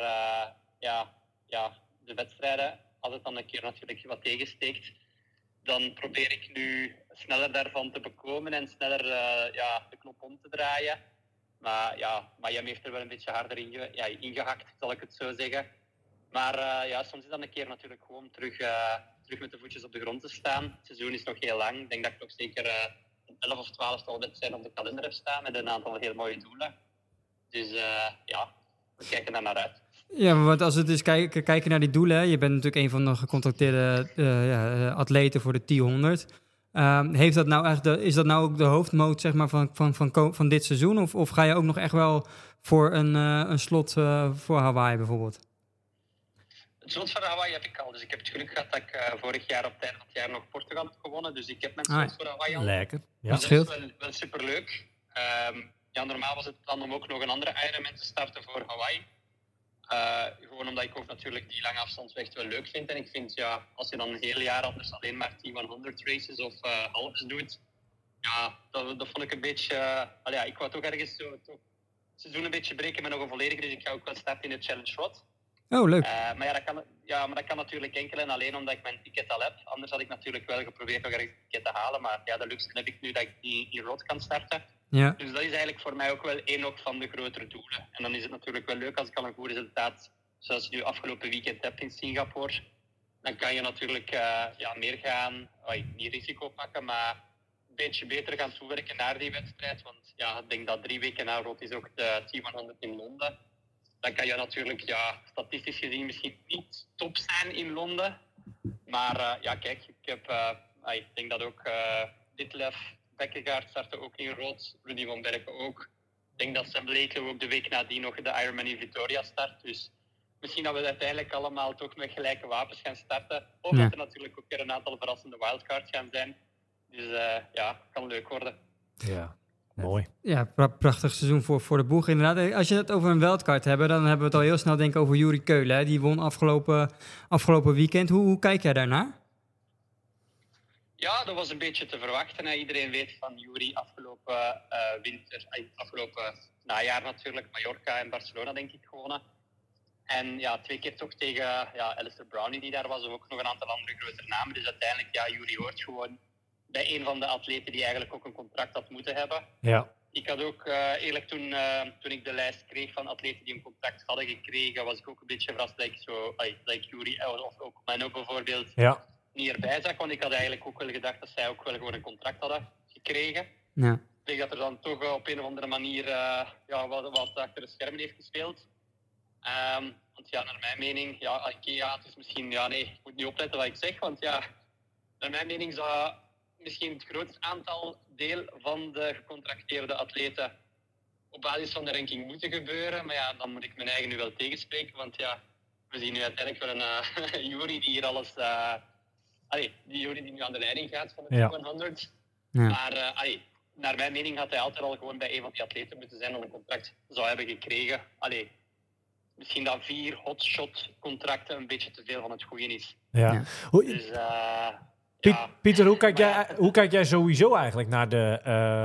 de wedstrijden, als het dan een keer natuurlijk wat tegensteekt, dan probeer ik nu sneller daarvan te bekomen en sneller de knop om te draaien. Maar Miami heeft er wel een beetje harder ingehakt, zal ik het zo zeggen. Maar soms is dat een keer natuurlijk gewoon terug met de voetjes op de grond te staan. Het seizoen is nog heel lang. Ik denk dat ik nog zeker 11 of 12 wedstrijden op de kalender heb staan met een aantal heel mooie doelen. Dus we kijken daar naar uit. Ja, want als we dus kijken naar die doelen... Hè, je bent natuurlijk een van de gecontacteerde atleten voor de T100... Heeft dat nou echt is dat nou ook de hoofdmoot zeg maar, van dit seizoen? Of ga je ook nog echt wel voor een slot voor Hawaii bijvoorbeeld? Het slot van Hawaii heb ik al. Dus ik heb het geluk gehad dat ik vorig jaar op het einde van het jaar nog Portugal heb gewonnen. Dus ik heb mijn slot voor Hawaii al. Lekker. Ja. Dus dat is wel superleuk. Normaal was het plan om ook nog een andere Ironman te starten voor Hawaii. Gewoon omdat ik ook natuurlijk die lange afstandsweg wel leuk vind. En ik vind, ja, als je dan een heel jaar anders alleen maar T100 races of halves doet, ja, dat vond ik een beetje... ik wou toch ergens zo het seizoen een beetje breken met nog een volledige, dus ik ga ook wel starten in de Challenge Rod. Oh, leuk. Maar dat kan natuurlijk enkel en alleen omdat ik mijn ticket al heb. Anders had ik natuurlijk wel geprobeerd nog ergens een ticket te halen. Maar ja, de luxe heb ik nu dat ik die Rod kan starten. Ja. Dus dat is eigenlijk voor mij ook wel één ook van de grotere doelen. En dan is het natuurlijk wel leuk als ik al een goed resultaat, zoals je nu afgelopen weekend hebt in Singapore. Dan kan je natuurlijk meer gaan, niet risico pakken, maar een beetje beter gaan toewerken naar die wedstrijd. Want ja, ik denk dat 3 weken na Rot is ook de T100 in Londen. Dan kan je natuurlijk, statistisch gezien misschien niet top zijn in Londen. Maar kijk, ik denk dat ook Ditlev, Bekkegaard starten ook in rood, Rudy van Berken ook. Ik denk dat Sam Blakely ook de week nadien nog de Ironman in Vitoria start. Dus misschien dat we uiteindelijk allemaal toch met gelijke wapens gaan starten. Of dat er natuurlijk ook weer een aantal verrassende wildcards gaan zijn. Dus kan leuk worden. Ja, mooi. Ja, prachtig seizoen voor de boeg inderdaad. Als je het over een wildcard hebben, dan hebben we het al heel snel denk ik over Juri Keulen. Hè? Die won afgelopen weekend. Hoe kijk jij daarnaar? Ja, dat was een beetje te verwachten. Hè. Iedereen weet van Juri afgelopen najaar natuurlijk, Mallorca en Barcelona denk ik gewonnen. En ja, 2 keer toch tegen Alistair Brownie die daar was, of ook nog een aantal andere grotere namen. Dus uiteindelijk, Juri hoort gewoon bij een van de atleten die eigenlijk ook een contract had moeten hebben. Ja. Ik had ook eerlijk toen ik de lijst kreeg van atleten die een contract hadden gekregen, was ik ook een beetje verrast dat ik Juri of ook Menno bijvoorbeeld niet erbij zag. Want ik had eigenlijk ook wel gedacht dat zij ook wel gewoon een contract hadden gekregen. Ja. Ik denk dat er dan toch op een of andere manier wat achter de schermen heeft gespeeld. Want naar mijn mening, het is misschien, ik moet niet opletten wat ik zeg, want naar mijn mening zou misschien het grootste aantal deel van de gecontracteerde atleten op basis van de ranking moeten gebeuren. Maar dan moet ik mijn eigen nu wel tegenspreken, want we zien nu uiteindelijk wel een Juri die hier alles... die Juri die nu aan de leiding gaat van de 200. Ja. Maar naar mijn mening had hij altijd al gewoon bij een van die atleten moeten zijn dat een contract zou hebben gekregen. Misschien dat 4 hotshot contracten een beetje te veel van het goede is. Ja. Dus, Pieter, hoe kijk jij sowieso eigenlijk naar de...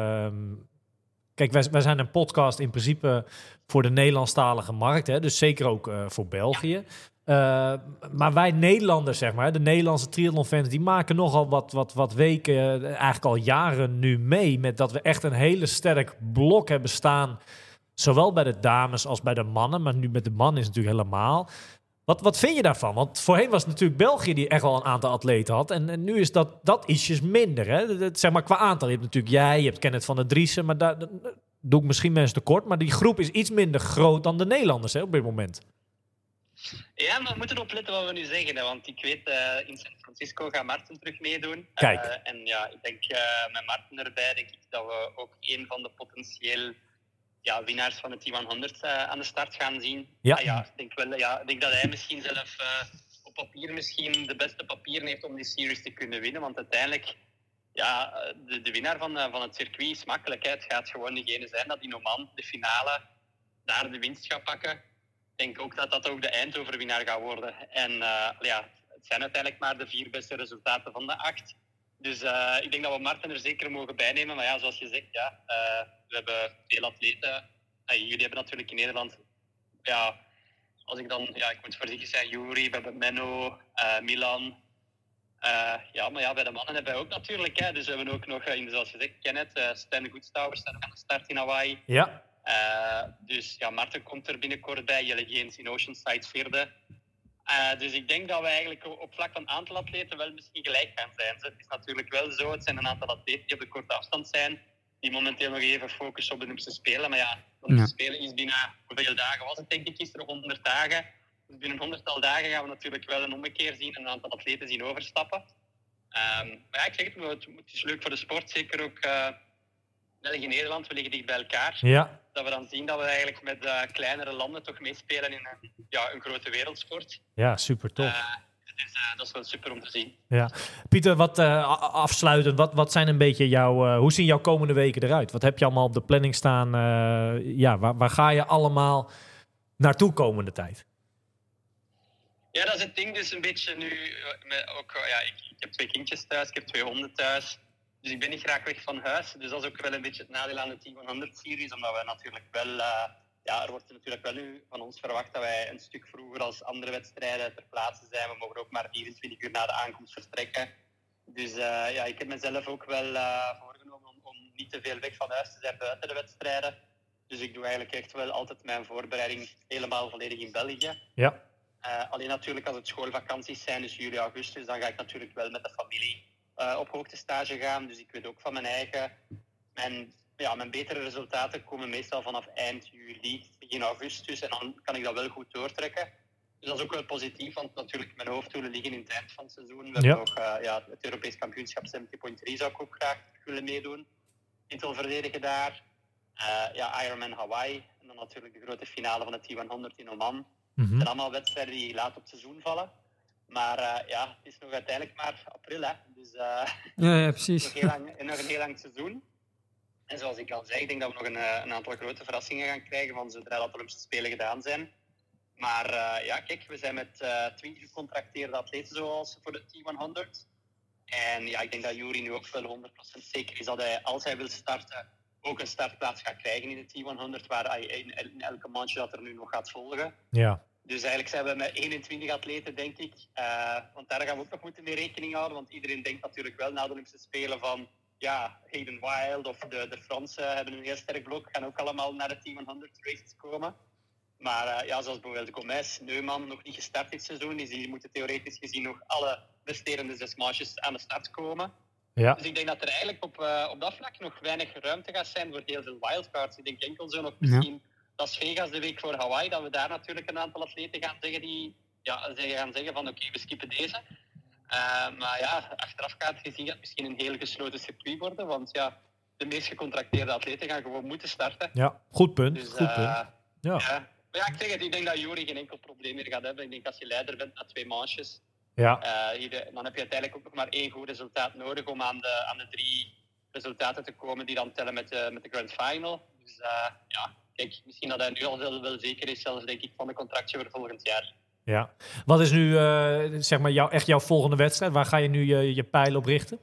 Kijk, wij zijn een podcast in principe voor de Nederlandstalige markt. Hè? Dus zeker ook voor België. Maar wij Nederlanders, zeg maar, de Nederlandse triathlonfans, die maken nogal wat weken, eigenlijk al jaren nu mee, met dat we echt een hele sterk blok hebben staan. Zowel bij de dames als bij de mannen. Maar nu met de mannen is het natuurlijk helemaal. Wat vind je daarvan? Want voorheen was het natuurlijk België die echt wel een aantal atleten had. En nu is dat ietsjes minder. Hè? Zeg maar qua aantal. Je hebt natuurlijk je hebt Kenneth van der Driessen. Maar daar doe ik misschien mensen tekort. Maar die groep is iets minder groot dan de Nederlanders op dit moment. Ja, maar we moeten opletten wat we nu zeggen. Hè? Want ik weet, in San Francisco gaat Marten terug meedoen. Kijk. En ik denk met Marten erbij, denk ik dat we ook een van de potentieel winnaars van het T100 aan de start gaan zien. Ja. Ik denk dat hij misschien zelf op papier misschien de beste papieren heeft om die series te kunnen winnen. Want uiteindelijk, de winnaar van het circuit is makkelijk. Hè. Het gaat gewoon degene zijn dat in Oman de finale daar de winst gaat pakken. Ik denk ook dat dat ook de eindoverwinnaar gaat worden. En het zijn uiteindelijk maar de 4 beste resultaten van de 8. Dus ik denk dat we Marten er zeker mogen bijnemen. Maar zoals je zegt, we hebben veel atleten. Jullie hebben natuurlijk in Nederland... als ik dan... ik moet voorzichtig zijn. Juri, we hebben Menno, Milan. Maar bij de mannen hebben we ook natuurlijk. Hè. Dus we hebben ook nog, zoals je zegt, Kenneth, Stan Goedstouwer staat aan de start in Hawaii. Ja. Dus Marten komt er binnenkort bij. Jelle Geens in Oceanside 4e. Dus ik denk dat we eigenlijk op vlak van aantal atleten wel misschien gelijk gaan zijn. Het is natuurlijk wel zo, het zijn een aantal atleten die op de korte afstand zijn, die momenteel nog even focussen op de Olympische Spelen. Maar ja, de Olympische Spelen is binnen hoeveel dagen was het, denk ik, gisteren 100 dagen. Dus binnen 100-tal dagen gaan we natuurlijk wel een ommekeer zien en een aantal atleten zien overstappen. Maar ja, ik zeg het is leuk voor de sport. Zeker ook België en Nederland, we liggen dicht bij elkaar. Ja. Dat we dan zien dat we eigenlijk met kleinere landen toch meespelen in een grote wereldsport. Ja, super tof. Dus dat is wel super om te zien. Ja. Pieter, wat afsluitend, wat zijn een beetje hoe zien jouw komende weken eruit? Wat heb je allemaal op de planning staan? Waar ga je allemaal naartoe komende tijd? Ja, dat is het ding dus een beetje nu. Ik heb 2 kindjes thuis, ik heb 2 honden thuis. Dus ik ben niet graag weg van huis. Dus dat is ook wel een beetje het nadeel aan de T100-series. Omdat we natuurlijk wel... er wordt natuurlijk wel nu van ons verwacht dat wij een stuk vroeger als andere wedstrijden ter plaatse zijn. We mogen ook maar 24 uur na de aankomst vertrekken. Dus ik heb mezelf ook wel voorgenomen om niet te veel weg van huis te zijn buiten de wedstrijden. Dus ik doe eigenlijk echt wel altijd mijn voorbereiding helemaal volledig in België. Ja. Alleen natuurlijk als het schoolvakanties zijn, dus juli, augustus, dan ga ik natuurlijk wel met de familie op hoogtestage gaan. Dus ik weet ook van mijn eigen... Mijn betere resultaten komen meestal vanaf eind juli, begin augustus. En dan kan ik dat wel goed doortrekken. Dus dat is ook wel positief, want natuurlijk mijn hoofddoelen liggen in het eind van het seizoen. We hebben nog het Europees kampioenschap 70.3 zou ik ook graag willen meedoen. Titel verdedigen daar. Ironman Hawaii. En dan natuurlijk de grote finale van de T100 in Oman. Het zijn allemaal wedstrijden die laat op het seizoen vallen. Maar het is nog uiteindelijk maar april, hè. Dus ja, precies. nog een heel lang seizoen. En zoals ik al zei, ik denk dat we nog een aantal grote verrassingen gaan krijgen van zodra dat de Olympische Spelen gedaan zijn. Maar kijk, we zijn met 20 gecontracteerde atleten zoals voor de T100. En ja, ik denk dat Yuri nu ook wel 100% zeker is dat hij, als hij wil starten, ook een startplaats gaat krijgen in de T100, waar hij in elke maandje dat er nu nog gaat volgen. Ja. Dus eigenlijk zijn we met 21 atleten, denk ik. Want daar gaan we ook nog moeten mee rekening houden, want iedereen denkt natuurlijk wel na de Olympische Spelen van... Ja, Hayden Wild of de Fransen hebben een heel sterk blok, gaan ook allemaal naar de T100 races komen. Maar zoals bijvoorbeeld Gomez, Neumann, nog niet gestart dit seizoen, dus die moeten theoretisch gezien nog alle resterende 6 maandjes aan de start komen. Ja. Dus ik denk dat er eigenlijk op dat vlak nog weinig ruimte gaat zijn voor heel veel wildcards. Ik denk enkel zo nog misschien Las Vegas de week voor Hawaii, dat we daar natuurlijk een aantal atleten gaan zeggen die gaan zeggen van oké, we skippen deze. Maar ja, achteraf gaat gezien het misschien een heel gesloten circuit worden, want ja, de meest gecontracteerde atleten gaan gewoon moeten starten. Ja, goed punt. Dus, goed punt. Ja. Maar ja, ik zeg het, ik denk dat Yuri geen enkel probleem meer gaat hebben. Ik denk als je leider bent na 2 maandjes, Ja. dan heb je uiteindelijk ook nog maar 1 goed resultaat nodig om aan de 3 resultaten te komen die dan tellen met de Grand Final. Dus kijk, misschien dat hij nu al wel zeker is, zelfs denk ik, van de contractje voor volgend jaar. Ja. Wat is nu zeg maar jouw volgende wedstrijd? Waar ga je nu je pijl op richten?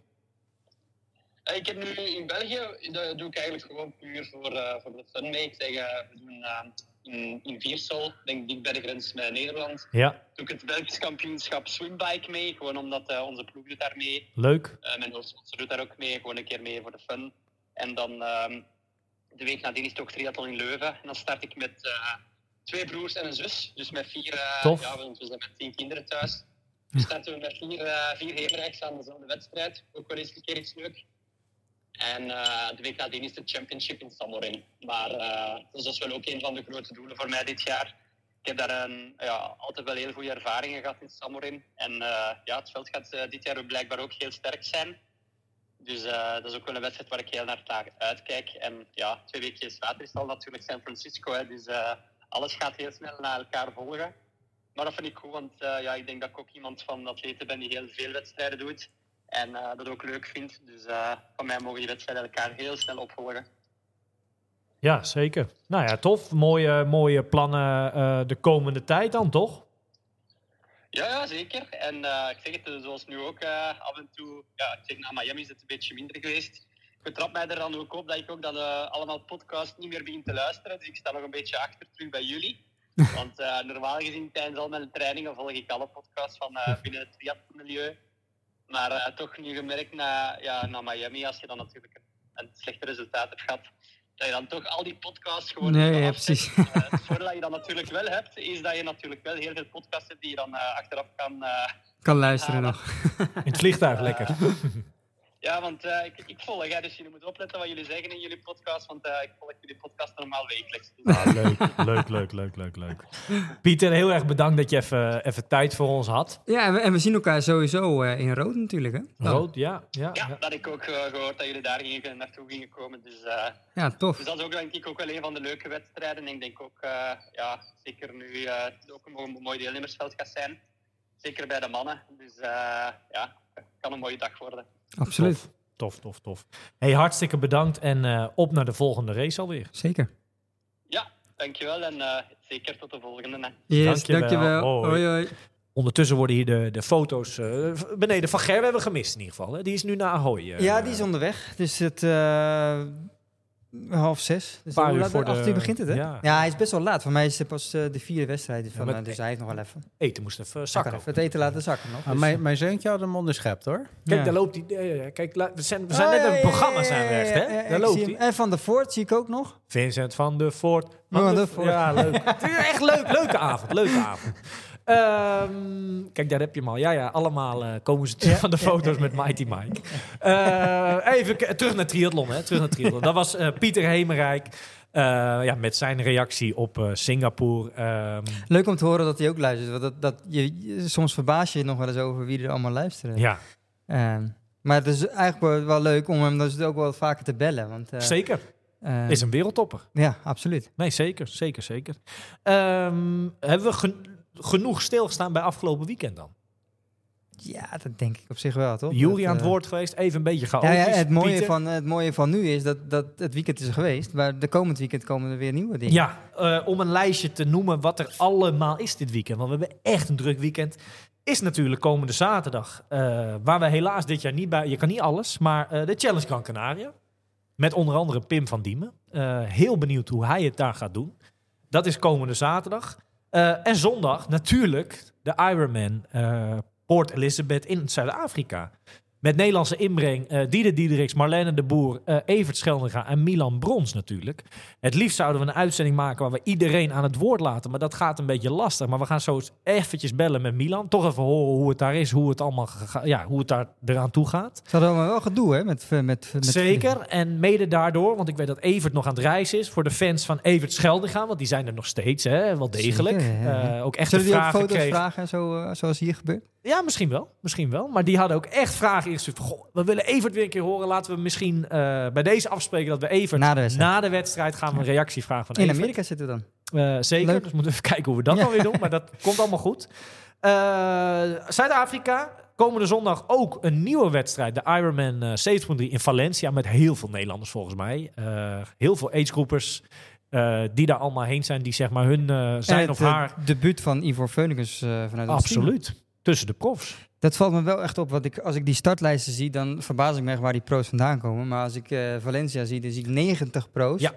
Ik heb nu in België, dat doe ik eigenlijk gewoon puur voor de fun mee. Ik zeg, we doen in Viersel, denk ik bij de grens met Nederland, Ja. doe ik het Belgisch kampioenschap Swimbike mee. Gewoon omdat onze ploeg doet daar mee. Leuk. Mijn hoofdsponsor doet daar ook mee, gewoon een keer mee voor de fun. En dan de week nadien is het ook triathlon in Leuven. En dan start ik met 2 broers en een zus. Dus met 4, Tof. want we zijn met 10 kinderen thuis. Dus starten we met 4 heemrechts aan dezelfde wedstrijd. Ook wel eens een keer iets leuk. En de week nadien is de championship in Samorin. Maar dus dat is wel ook een van de grote doelen voor mij dit jaar. Ik heb daar altijd wel heel goede ervaringen gehad in Samorin. En het veld gaat dit jaar ook blijkbaar ook heel sterk zijn. Dus dat is ook wel een wedstrijd waar ik heel naar uitkijk. En ja, 2 weken later is het al natuurlijk San Francisco. Hè, dus alles gaat heel snel naar elkaar volgen. Maar dat vind ik goed, want ik denk dat ik ook iemand van atleten ben die heel veel wedstrijden doet. En dat ook leuk vindt. Dus van mij mogen die wedstrijden elkaar heel snel opvolgen. Ja, zeker. Nou ja, tof. Mooie plannen de komende tijd dan, toch? Ja, zeker. En ik zeg het, zoals nu ook af en toe... Ja, ik zeg, na Miami is het een beetje minder geweest. Ik betrap mij er dan ook op dat ik ook allemaal podcasts niet meer begin te luisteren. Dus ik sta nog een beetje achter terug bij jullie. Want normaal gezien tijdens al mijn trainingen volg ik alle podcasts van binnen het triathlonmilieu. Maar toch nu gemerkt na Miami, als je dan natuurlijk een slechte resultaat hebt gehad, dat je dan toch al die podcasts gewoon... precies. Het voordeel dat je dan natuurlijk wel hebt, is dat je natuurlijk wel heel veel podcasts hebt die je dan achteraf kan luisteren halen. nog. In het vliegtuig, lekker. Ja, want ik volg, dus jullie moeten opletten wat jullie zeggen in jullie podcast, want ik volg jullie podcast normaal wekelijks. Leuk. Pieter, heel erg bedankt dat je even tijd voor ons had. Ja, en we zien elkaar sowieso in rood natuurlijk, hè? Rood, ja. Ja, dat had ik ook gehoord dat jullie daar naartoe gingen komen. Dus, ja, tof. Dus dat is ook denk ik ook wel een van de leuke wedstrijden. En ik denk ook, zeker nu het ook een mooi deelnemersveld gaat zijn. Zeker bij de mannen. Dus het kan een mooie dag worden. Absoluut. Tof. Hey, hartstikke bedankt en op naar de volgende race alweer. Zeker. Ja, dankjewel en zeker tot de volgende. Hè. Yes, dankjewel. Hoi. Ondertussen worden hier de foto's beneden van Ger. We hebben gemist in ieder geval. Hè? Die is nu naar Ahoy. Ja, die is onderweg. Dus het 5:30. Dus Paar uur hoe voor laat? 8 uur begint het, hè? Ja. Ja, hij is best wel laat. Voor mij is het pas de 4e wedstrijd. maar Dus hij heeft nog wel even. Eten moest even Hij zakken. kan even het eten laten zakken nog. Ah, Dus, mijn zoontje had hem onderschept, hoor. Kijk, ja. daar loopt hij. Kijk, we zijn net een programma zijn we echt, hè? Daar loopt hij. En Van der Voort zie ik ook nog. Vincent van der Voort. Van der Voort. Ja, leuk. Echt leuk. Leuke avond. Kijk, daar heb je hem al. Ja, allemaal komen ze terug van de foto's met Mighty Mike. Even terug naar triathlon, hè. Dat was Pieter Hemerijk. Met zijn reactie op Singapore. Leuk om te horen dat hij ook luistert. Want dat soms verbaas je je nog wel eens over wie er allemaal luisteren. Ja, Maar het is eigenlijk wel leuk om hem dus ook wel wat vaker te bellen. Want, zeker. Is een wereldtopper. Ja, absoluut. Nee, zeker. Hebben we genoeg stilgestaan bij afgelopen weekend dan? Ja, dat denk ik op zich wel, toch? Jury aan het woord geweest, even een beetje chaotisch. Ja, Pieter. het mooie van nu is dat het weekend is geweest. Maar de komend weekend komen er weer nieuwe dingen. Ja, om een lijstje te noemen wat er allemaal is dit weekend. Want we hebben echt een druk weekend. Is natuurlijk komende zaterdag. Waar we helaas dit jaar niet bij... Je kan niet alles, maar de Challenge Gran Canaria. Met onder andere Pim van Diemen. Heel benieuwd hoe hij het daar gaat doen. Dat is komende zaterdag. En zondag natuurlijk de Ironman Port Elizabeth in Zuid-Afrika. Met Nederlandse inbreng Diede Diederiks, Marlene de Boer, Evert Scheldenga en Milan Brons natuurlijk. Het liefst zouden we een uitzending maken waar we iedereen aan het woord laten. Maar dat gaat een beetje lastig. Maar we gaan zo eventjes bellen met Milan. Toch even horen hoe het daar is, hoe het allemaal hoe het daar eraan toe gaat. Ze hadden allemaal wel gedoe, hè? Met Zeker. En mede daardoor, want ik weet dat Evert nog aan het reizen is. Voor de fans van Evert Scheldenga, want die zijn er nog steeds, hè? Wel degelijk. Zeker, ja. Ook echt Zullen die ook vragen foto's kregen. vragen, zoals hier gebeurt? Ja, misschien wel. Maar die hadden ook echt vragen ingestuurd. Goh, we willen Evert weer een keer horen. Laten we misschien bij deze afspreken dat we Evert na de wedstrijd gaan we een reactie vragen van In Evert. Amerika zitten we dan. Zeker, Leuk. dus moeten we even kijken hoe we dat dan weer doen. Maar dat komt allemaal goed. Zuid-Afrika, komende zondag ook een nieuwe wedstrijd. De Ironman 70.3 in Valencia met heel veel Nederlanders volgens mij. Heel veel agegroepers die daar allemaal heen zijn. Die zeg maar hun zijn of haar... debuut van Ivor Veunigens vanuit Absoluut. Tussen de profs. Dat valt me wel echt op. Als ik die startlijsten zie, dan verbaas ik me echt waar die pro's vandaan komen. Maar als ik Valencia zie, dan zie ik 90 pro's. Ja.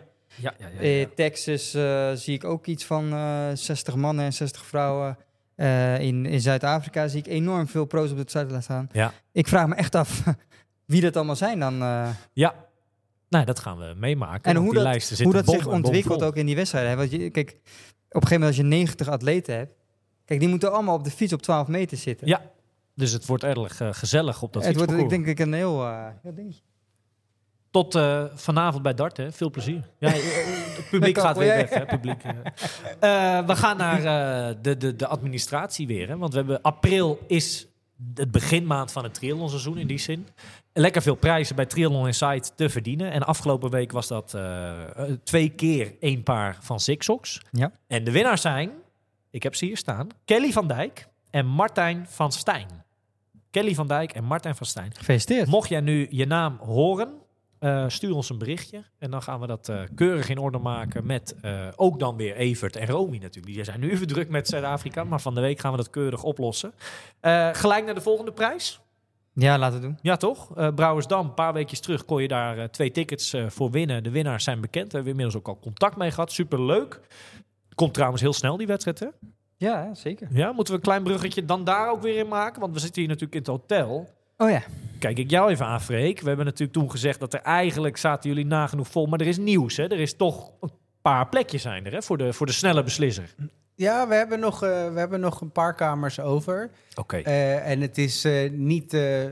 Texas zie ik ook iets van 60 mannen en 60 vrouwen. In Zuid-Afrika zie ik enorm veel pro's op de startlijst staan. Ja. Ik vraag me echt af wie dat allemaal zijn dan. Ja. Nou, dat gaan we meemaken. En hoe dat zich ontwikkelt ook. ook in die wedstrijden. Hè? Want kijk, op een gegeven moment als je 90 atleten hebt. Kijk, die moeten allemaal op de fiets op 12 meter zitten. Ja, dus het wordt erg gezellig op dat het wordt, fietsparcours. ik denk ik een heel dingetje. Tot vanavond bij Dart, hè. Veel plezier. Ja, het publiek gaat weer weg, hè. Publiek, we gaan naar de administratie weer, hè. Want we hebben april is het beginmaand van het triathlonseizoen in die zin. Lekker veel prijzen bij Triathlon Insight te verdienen. En afgelopen week was dat 2 keer 1 paar van Zigzogs. Ja. En de winnaars zijn, ik heb ze hier staan, Kelly van Dijk en Martijn van Stijn. Kelly van Dijk en Martijn van Stijn. Gefeliciteerd. Mocht jij nu je naam horen, stuur ons een berichtje. En dan gaan we dat keurig in orde maken met ook dan weer Evert en Romy natuurlijk. Die zijn nu even druk met Zuid-Afrika, maar van de week gaan we dat keurig oplossen. Gelijk naar de volgende prijs. Ja, laten we doen. Ja, toch? Brouwersdam, een paar weekjes terug kon je daar 2 tickets voor winnen. De winnaars zijn bekend. Daar hebben we inmiddels ook al contact mee gehad. Superleuk. Komt trouwens heel snel, die wedstrijd, hè? Ja, zeker. Ja, moeten we een klein bruggetje dan daar ook weer in maken? Want we zitten hier natuurlijk in het hotel. Oh ja. Kijk ik jou even aan, Freek. We hebben natuurlijk toen gezegd dat er eigenlijk zaten jullie nagenoeg vol. Maar er is nieuws, hè? Er is toch een paar plekjes zijn er, hè? Voor de snelle beslisser. Ja, we hebben nog een paar kamers over. Oké. En het is niet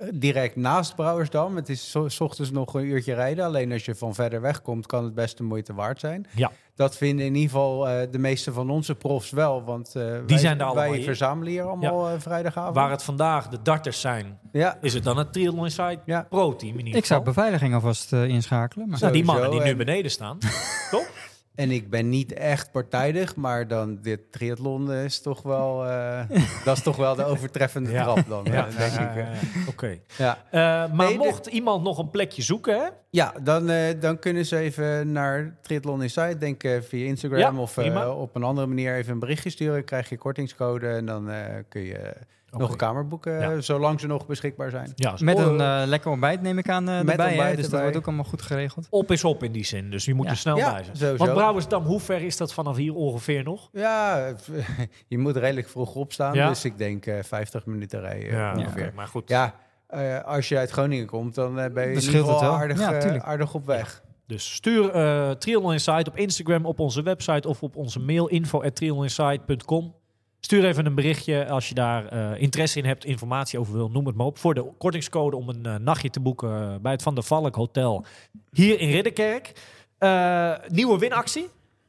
direct naast Brouwersdam. Het is 's ochtends nog een uurtje rijden. Alleen als je van verder weg komt, kan het best de moeite waard zijn. Ja. Dat vinden in ieder geval de meeste van onze profs wel. Want zijn er allemaal wij hier. verzamelen hier allemaal vrijdagavond. Waar het vandaag de darters zijn, is het dan het Triathlon Insight Pro-team in ieder Ik zou geval. beveiliging alvast inschakelen. Maar... Nou, die mannen die nu Sowieso, beneden staan, toch? En ik ben niet echt partijdig, maar dan dit triathlon is toch wel... dat is toch wel de overtreffende trap dan, denk ik. Oké. Ja. Maar Nee, mocht iemand nog een plekje zoeken, hè? Ja, dan kunnen ze even naar Triathlon Insight. Denk via Instagram of op een andere manier even een berichtje sturen. Krijg je kortingscode en dan kun je nog een kamer boeken, zolang ze nog beschikbaar zijn. Ja, Met een lekker ontbijt neem ik aan erbij, hè? Dus dat wordt ook allemaal goed geregeld. Op is op in die zin, dus je moet er snel bij zijn. Sowieso. Want Brouwersdam, hoe ver is dat vanaf hier ongeveer nog? Ja, je moet redelijk vroeg opstaan, dus ik denk 50 minuten rijden ongeveer. Okay, maar goed. Ja, als je uit Groningen komt, dan ben je in ieder scheelt het geval wel. aardig op weg. Dus stuur Triathlon Insight op Instagram, op onze website of op onze mail info@triathloninsight.com. Stuur even een berichtje als je daar interesse in hebt, informatie over wil, noem het maar op. Voor de kortingscode om een nachtje te boeken bij het Van der Valk Hotel hier in Ridderkerk. Nieuwe winactie.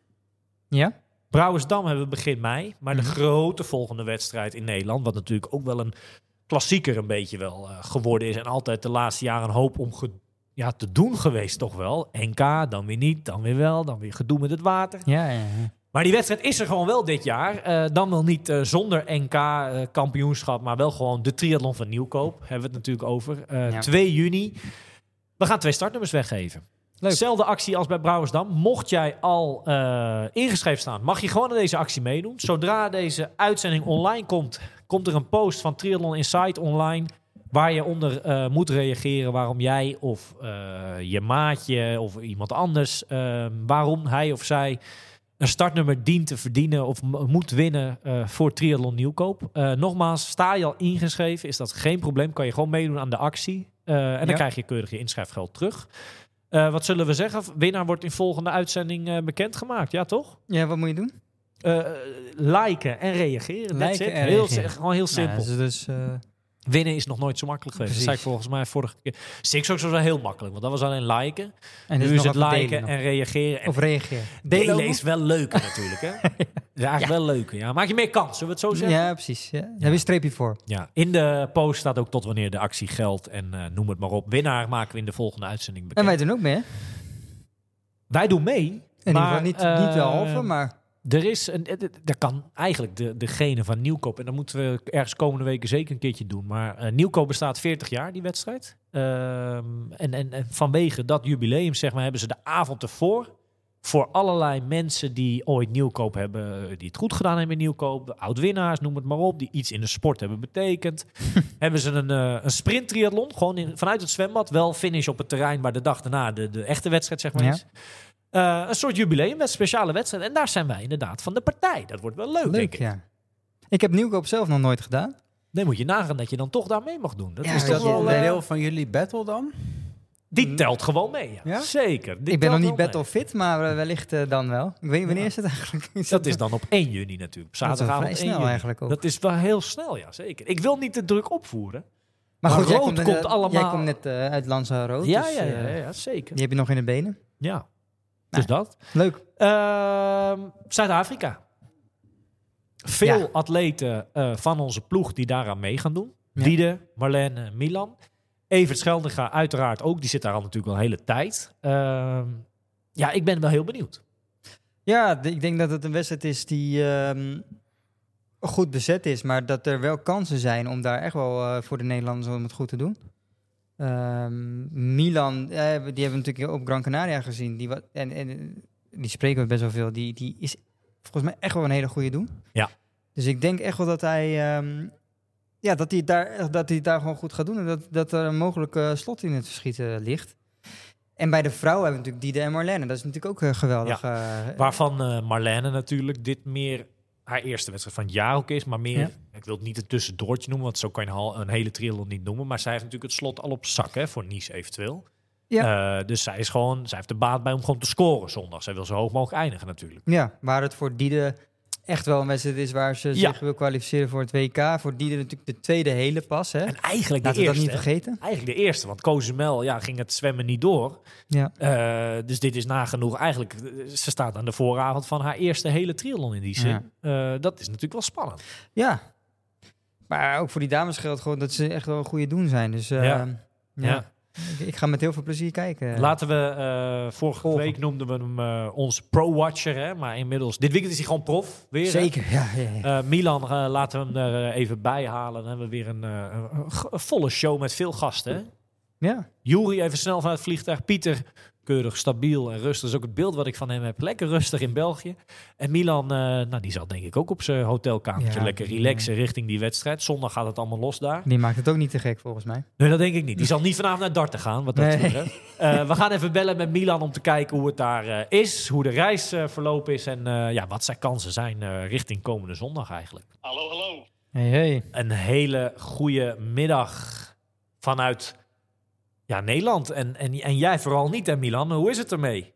Ja? Brouwersdam hebben we begin mei. Maar de grote volgende wedstrijd in Nederland, wat natuurlijk ook wel een klassieker een beetje wel geworden is. En altijd de laatste jaren een hoop om te doen geweest toch wel. NK, dan weer niet, dan weer wel, dan weer gedoe met het water. Ja. Maar die wedstrijd is er gewoon wel dit jaar. Dan wel niet zonder NK-kampioenschap, maar wel gewoon de triathlon van Nieuwkoop. Hebben we het natuurlijk over. 2 juni. We gaan 2 startnummers weggeven. Leuk. Zelfde actie als bij Brouwersdam. Mocht jij al ingeschreven staan, mag je gewoon aan deze actie meedoen. Zodra deze uitzending online komt er een post van Triathlon Insight online, waar je onder moet reageren waarom jij of je maatje of iemand anders, waarom hij of zij een startnummer dient te verdienen of moet winnen voor Triathlon Nieuwkoop. Nogmaals, sta je al ingeschreven, is dat geen probleem. Kan je gewoon meedoen aan de actie. En dan krijg je keurig je inschrijfgeld terug. Wat zullen we zeggen? Winnaar wordt in volgende uitzending bekendgemaakt. Ja, toch? Ja, wat moet je doen? Liken en reageren. Liken en reageren. Gewoon heel simpel. Nou, dus, winnen is nog nooit zo makkelijk geweest. Dat zei ik volgens mij vorige keer. Sixox was wel heel makkelijk, want dat was alleen liken. En nu dus is nog het even liken delen en reageren. Of reageren. Delen is wel leuker natuurlijk, hè? Ja, eigenlijk wel leuker. Ja. Maak je meer kans, zullen we het zo zeggen? Ja, precies. Ja. Daar heb je een streepje voor. Ja. In de post staat ook tot wanneer de actie geldt. En noem het maar op. Winnaar maken we in de volgende uitzending bekend. En wij doen ook mee, hè? Wij doen mee. In ieder geval niet de halve, maar... Er kan eigenlijk degene van Nieuwkoop, en dat moeten we ergens komende weken zeker een keertje doen. Maar Nieuwkoop bestaat 40 jaar, die wedstrijd. En vanwege dat jubileum, zeg maar, hebben ze de avond ervoor voor allerlei mensen die ooit Nieuwkoop hebben, die het goed gedaan hebben in Nieuwkoop, oud-winnaars, noem het maar op, die iets in de sport hebben betekend. Hebben ze een sprinttriathlon, gewoon vanuit het zwembad, wel finish op het terrein, maar de dag daarna de echte wedstrijd, zeg maar, is. Een soort jubileum, een speciale wedstrijd. En daar zijn wij inderdaad van de partij. Dat wordt wel leuk, denk ik. Ja. Ik heb Nieuwkoop zelf nog nooit gedaan. Dan moet je nagaan dat je dan toch daar mee mag doen. Dat Is dat wel een deel van jullie battle dan? Die telt gewoon mee, ja. Zeker. Ik ben nog niet battle fit, maar wellicht dan wel. Ik weet niet wanneer is het eigenlijk. Dat is dan op 1 juni natuurlijk. Zaterdagavond 1 snel juni. eigenlijk ook. Dat is wel heel snel, ja, zeker. Ik wil niet de druk opvoeren. Maar goed, allemaal... jij komt net uit Lanzarote. Ja, dus, ja, zeker. Die heb je nog in de benen. Ja. Dus dat. Leuk. Zuid-Afrika. Veel atleten van onze ploeg die daaraan mee gaan doen. Ja. Diede, Marlene, Milan. Evert Scheldinga uiteraard ook. Die zit daar al natuurlijk al een hele tijd. Ik ben wel heel benieuwd. Ja, ik denk dat het een wedstrijd is die goed bezet is. Maar dat er wel kansen zijn om daar echt wel voor de Nederlanders om het goed te doen. Milan, die hebben we natuurlijk op Gran Canaria gezien. En die spreken we best wel veel. Die is volgens mij echt wel een hele goede doen. Ja. Dus ik denk echt wel dat hij... dat hij het daar gewoon goed gaat doen. En dat er een mogelijke slot in het verschiet ligt. En bij de vrouwen hebben we natuurlijk Diede en Marlene. Dat is natuurlijk ook geweldig. Waarvan Marlene natuurlijk dit meer haar eerste wedstrijd van het jaar ook is. Maar meer, ik wil het niet een tussendoortje noemen, want zo kan je een hele triathlon niet noemen. Maar zij heeft natuurlijk het slot al op zak, hè, voor Nice eventueel. Ja. Dus zij heeft de baat bij om gewoon te scoren zondag. Zij wil zo hoog mogelijk eindigen natuurlijk. Ja, waar het voor Diede echt wel een wedstrijd is waar ze zich wil kwalificeren voor het WK. Voor die natuurlijk de tweede hele pas. Hè? En eigenlijk Laten de we eerste. dat niet vergeten. Eigenlijk de eerste, want Cozumel ging het zwemmen niet door. Ja. Dus dit is nagenoeg eigenlijk... Ze staat aan de vooravond van haar eerste hele triathlon in die zin. Dat is natuurlijk wel spannend. Ja. Maar ook voor die dames geldt gewoon dat ze echt wel een goede doen zijn. Dus Ja. Ik ga met heel veel plezier kijken. Laten we... vorige week noemden we hem ons pro-watcher. Hè? Maar inmiddels... Dit weekend is hij gewoon prof. Weer, zeker, ja. Milan, laten we hem er even bij halen. Dan hebben we weer een volle show met veel gasten. Hè? Ja. Juri even snel van het vliegtuig. Pieter, keurig, stabiel en rustig. Dat is ook het beeld wat ik van hem heb. Lekker rustig in België. En Milan, die zal denk ik ook op zijn hotelkamertje lekker relaxen richting die wedstrijd. Zondag gaat het allemaal los daar. Die maakt het ook niet te gek volgens mij. Nee, dat denk ik niet. Die zal niet vanavond naar darten gaan, wat dat betreft. We gaan even bellen met Milan om te kijken hoe het daar is. Hoe de reis verlopen is. En wat zijn kansen zijn richting komende zondag eigenlijk. Hallo. Hey. Een hele goede middag vanuit Nederland. En jij vooral niet, hè Milan? Hoe is het ermee?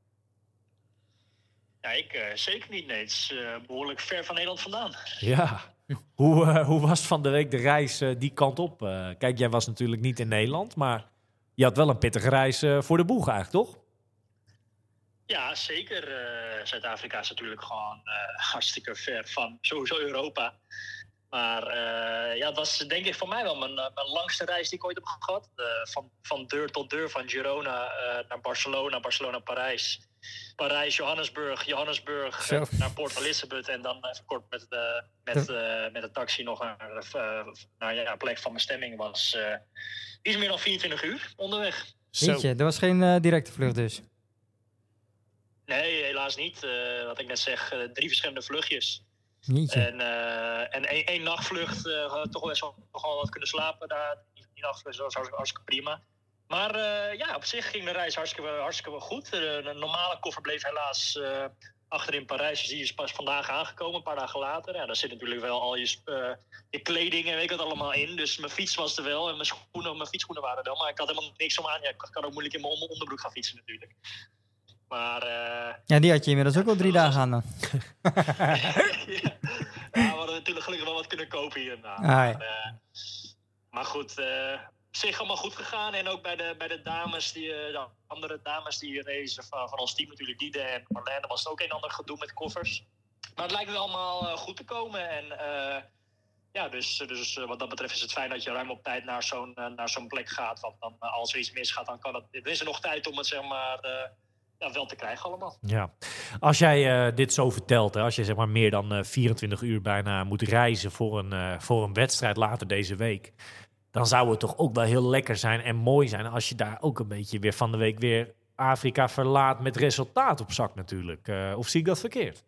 Ja, ik zeker niet. Nee, het is behoorlijk ver van Nederland vandaan. Ja. Hoe was van de week de reis die kant op? Kijk, jij was natuurlijk niet in Nederland, maar je had wel een pittige reis voor de boeg eigenlijk, toch? Ja, zeker. Zuid-Afrika is natuurlijk gewoon hartstikke ver van sowieso Europa. Maar het was denk ik voor mij wel mijn langste reis die ik ooit heb gehad. Van deur tot deur, van Girona naar Barcelona, Parijs. Parijs, Johannesburg naar Port Elizabeth. En dan even kort met de taxi nog naar een plek van bestemming. Was iets meer dan 24 uur onderweg. Jeetje, er was geen directe vlucht dus? Nee, helaas niet. Wat ik net zeg, 3 verschillende vluchtjes. Jeetje. En één nachtvlucht, toch wel wat kunnen slapen daar. Die nachtvlucht was hartstikke prima. Maar op zich ging de reis hartstikke goed. De normale koffer bleef helaas achter in Parijs. Dus die is pas vandaag aangekomen, een paar dagen later. Ja, daar zit natuurlijk wel al je kleding en weet ik wat allemaal in. Dus mijn fiets was er wel en mijn fietsschoenen waren er wel. Maar ik had helemaal niks om aan. Ja, ik kan ook moeilijk in mijn onderbroek gaan fietsen natuurlijk. Maar, die had je inmiddels ook al 3 dagen aan dan. We hadden natuurlijk gelukkig wel wat kunnen kopen hier. Maar goed, op zich allemaal goed gegaan. En ook bij de dames, de andere dames die racen van ons team natuurlijk, Diede en Marlene, was het ook een ander gedoe met koffers. Maar het lijkt wel allemaal goed te komen. En dus wat dat betreft is het fijn dat je ruim op tijd naar zo'n plek gaat. Want dan, als er iets misgaat, dan is er nog tijd om het zeg maar wel te krijgen allemaal. Ja. Als jij dit zo vertelt, hè, als je zeg maar meer dan 24 uur bijna moet reizen voor een wedstrijd later deze week, dan zou het toch ook wel heel lekker zijn en mooi zijn als je daar ook een beetje weer van de week weer Afrika verlaat met resultaat op zak natuurlijk. Of zie ik dat verkeerd?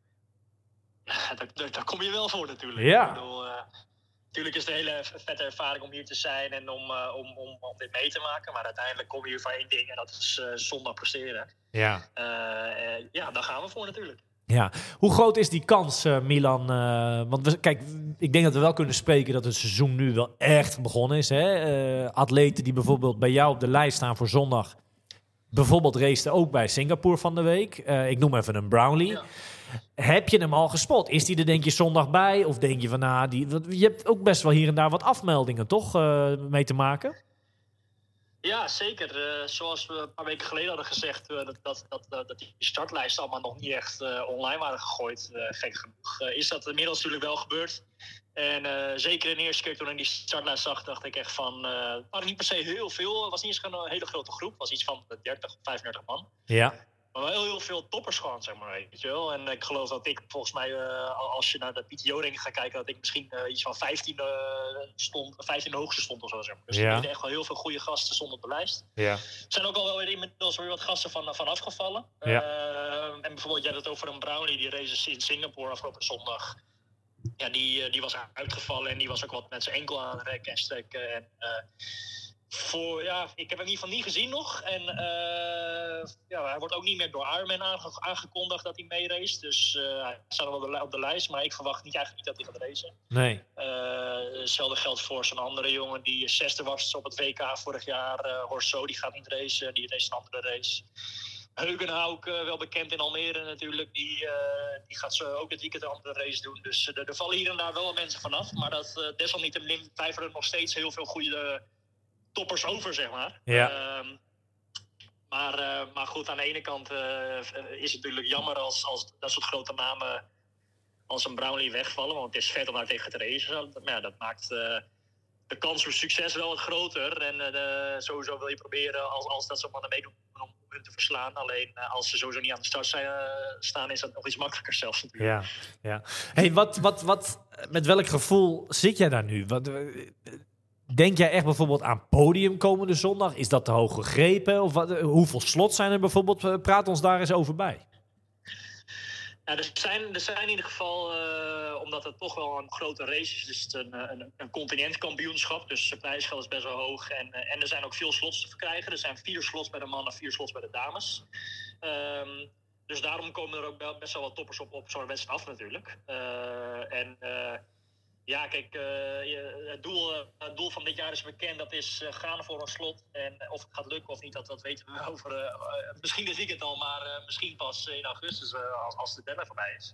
Ja, daar kom je wel voor natuurlijk. Ja. Ik bedoel, natuurlijk is het een hele vette ervaring om hier te zijn en om dit mee te maken. Maar uiteindelijk kom je hier voor één ding en dat is zondag presteren. Ja. Daar gaan we voor natuurlijk. Ja. Hoe groot is die kans, Milan? Want kijk, ik denk dat we wel kunnen spreken dat het seizoen nu wel echt begonnen is. Hè? Atleten die bijvoorbeeld bij jou op de lijst staan voor zondag. Bijvoorbeeld raceten ook bij Singapore van de week. Ik noem even een Brownlee. Ja. Heb je hem al gespot? Is die er denk je zondag bij? Of denk je van, je hebt ook best wel hier en daar wat afmeldingen, toch? Mee te maken? Ja, zeker. Zoals we een paar weken geleden hadden gezegd, dat die startlijsten allemaal nog niet echt online waren gegooid. Gek genoeg. Is dat inmiddels natuurlijk wel gebeurd. En zeker de eerste keer toen ik die startlijst zag, dacht ik echt van, waren niet per se heel veel. Het was niet eens een hele grote groep. Het was iets van 30 of 35 man. Ja. Maar wel heel veel toppers gewoon, zeg maar, weet je wel. En ik geloof dat ik volgens mij, als je naar de PTO-ring gaat kijken, dat ik misschien iets van 15 hoogste stond of zo, zeg maar. Dus er echt wel heel veel goede gasten stonden op de lijst. Ja. Er zijn ook al wel weer inmiddels weer wat gasten van afgevallen. Ja. En bijvoorbeeld, jij had het over een Brownlee, die race in Singapore afgelopen zondag. Ja, die was uitgevallen en die was ook wat met zijn enkel aan het rekken en strekken. En ik heb hem in ieder geval niet gezien nog. En hij wordt ook niet meer door Ironman aangekondigd dat hij meerace. Dus hij staat wel op de lijst. Maar ik verwacht eigenlijk niet dat hij gaat racen. Nee. Hetzelfde geldt voor zo'n andere jongen die 6e was op het WK vorig jaar. Horst Zo, die gaat niet racen. Die race een andere race. Heugenhauk, wel bekend in Almere natuurlijk, die gaat zo ook dit weekend een andere race doen. Dus er vallen hier en daar wel wat mensen vanaf. Maar dat desalniettemin blijven er nog steeds heel veel goede toppers over, zeg maar. Ja. Maar goed, aan de ene kant is het natuurlijk jammer als dat soort grote namen als een Brownlee wegvallen. Want het is vet om daar tegen te racen. Dat maakt de kans op succes wel wat groter. En sowieso wil je proberen als dat soort mannen meedoen om hun te verslaan. Alleen als ze sowieso niet aan de start staan, is dat nog iets makkelijker zelfs natuurlijk. Ja. Hey, met welk gevoel zit jij daar nu? Denk jij echt bijvoorbeeld aan podium komende zondag? Is dat te hoog gegrepen? Of hoeveel slots zijn er bijvoorbeeld? Praat ons daar eens over bij. Ja, er zijn in ieder geval, omdat het toch wel een grote race is, dus het een continentkampioenschap. Dus het prijsgeld is best wel hoog. En er zijn ook veel slots te verkrijgen. Er zijn 4 slots bij de mannen, 4 slots bij de dames. Dus daarom komen er ook best wel wat toppers op zo'n wedstrijd af natuurlijk. Ja, kijk, het doel van dit jaar is bekend. Dat is gaan voor een slot. En of het gaat lukken of niet, dat weten we over misschien dit weekend al, maar misschien pas in augustus als de deadline voorbij is.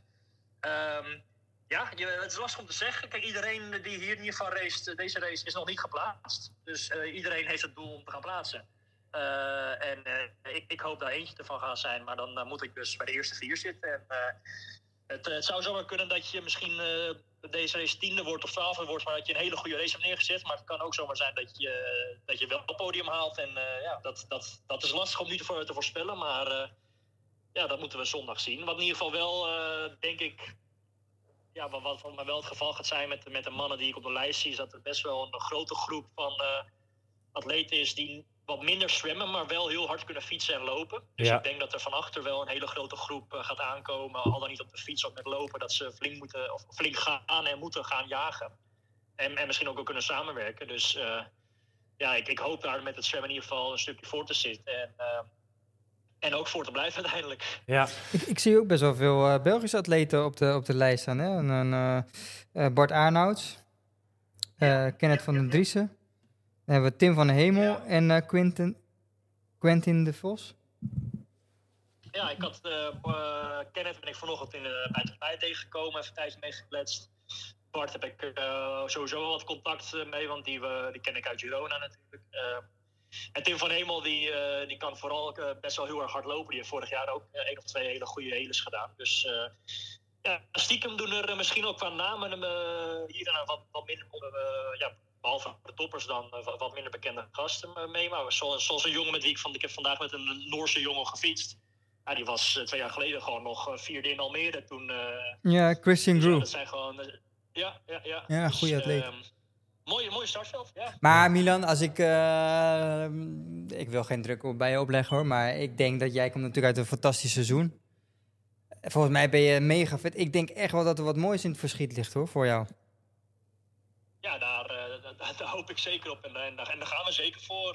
Het is lastig om te zeggen. Kijk, iedereen die hier in ieder geval race, deze race is nog niet geplaatst. Dus iedereen heeft het doel om te gaan plaatsen. Ik hoop daar eentje ervan gaan zijn, maar dan moet ik dus bij de eerste 4 zitten. En het zou zomaar kunnen dat je misschien deze race 10e wordt of 12e wordt, maar dat je een hele goede race hebt neergezet. Maar het kan ook zomaar zijn dat je wel het podium haalt. En dat is lastig om nu te voorspellen, maar dat moeten we zondag zien. Wat in ieder geval wel, denk ik, wat voor mij wel het geval gaat zijn met de mannen die ik op de lijst zie, is dat er best wel een grote groep van atleten is die wat minder zwemmen, maar wel heel hard kunnen fietsen en lopen. Dus ik denk dat er van achter wel een hele grote groep gaat aankomen, al dan niet op de fiets of met lopen, dat ze flink gaan en moeten gaan jagen. En misschien ook wel kunnen samenwerken. Dus ik hoop daar met het zwemmen in ieder geval een stukje voor te zitten. En ook voor te blijven uiteindelijk. Ja. Ik zie ook best wel veel Belgische atleten op de lijst staan. Hè? Bart Aernouts, Kenneth van den Driessen. Dan hebben we Tim van de Hemel en Quentin de Vos. Ja, ik had Kenneth ben ik vanochtend bij het ontbijt tegengekomen, even een tijdje meegekletst. Bart heb ik sowieso wel wat contact mee, want die ken ik uit Girona natuurlijk. En Tim van Hemel, die kan vooral best wel heel erg hard lopen. Die heeft vorig jaar ook 1 of 2 hele goede heles gedaan. Dus stiekem doen er misschien ook qua namen hier en daar wat minder behalve de toppers dan wat minder bekende gasten mee. Maar zoals een jongen met wie ik heb vandaag met een Noorse jongen gefietst. Ja, die was 2 jaar geleden gewoon nog 4e in Almere toen. Christian Groe. Dat zijn gewoon... Ja, dus, goede atleet. Mooi startveld, ja. Maar Milan, als ik wil geen druk bij je opleggen hoor, maar ik denk dat jij komt natuurlijk uit een fantastisch seizoen. Volgens mij ben je mega vet. Ik denk echt wel dat er wat moois in het verschiet ligt hoor, voor jou. Ja, daar hoop ik zeker op. En daar gaan we zeker voor.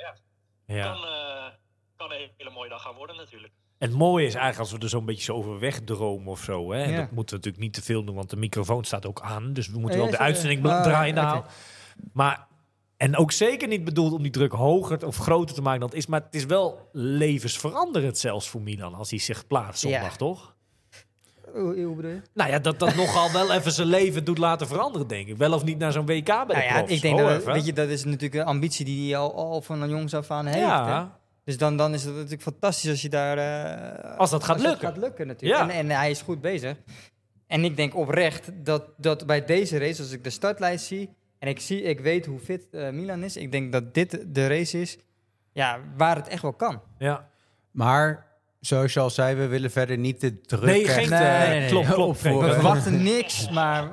Kan een hele mooie dag gaan worden natuurlijk. En het mooie is eigenlijk als we er zo'n beetje zo over wegdromen of zo. Hè? En dat moeten we natuurlijk niet te veel doen, want de microfoon staat ook aan. Dus we moeten wel de uitzending draaiende houden. Maar, en ook zeker niet bedoeld om die druk hoger of groter te maken dan het is. Maar het is wel levensveranderend zelfs voor Milan als hij zich plaatst zondag, toch? Hoe bedoel je? Nou ja, dat nogal wel even zijn leven doet laten veranderen, denk ik. Wel of niet naar zo'n WK bij de profs. Ik denk dat is natuurlijk een ambitie die hij al van een jongs af aan heeft. Ja. Hè? Dus dan is het natuurlijk fantastisch als je daar... als dat gaat lukken. Dat gaat lukken natuurlijk. Ja. En hij is goed bezig. En ik denk oprecht dat bij deze race, als ik de startlijst zie... en ik weet hoe fit Milan is... ik denk dat dit de race is waar het echt wel kan. Ja. Maar... Zoals je al zei, we willen verder niet te druk. Nee. Klopt. We verwachten niks, maar...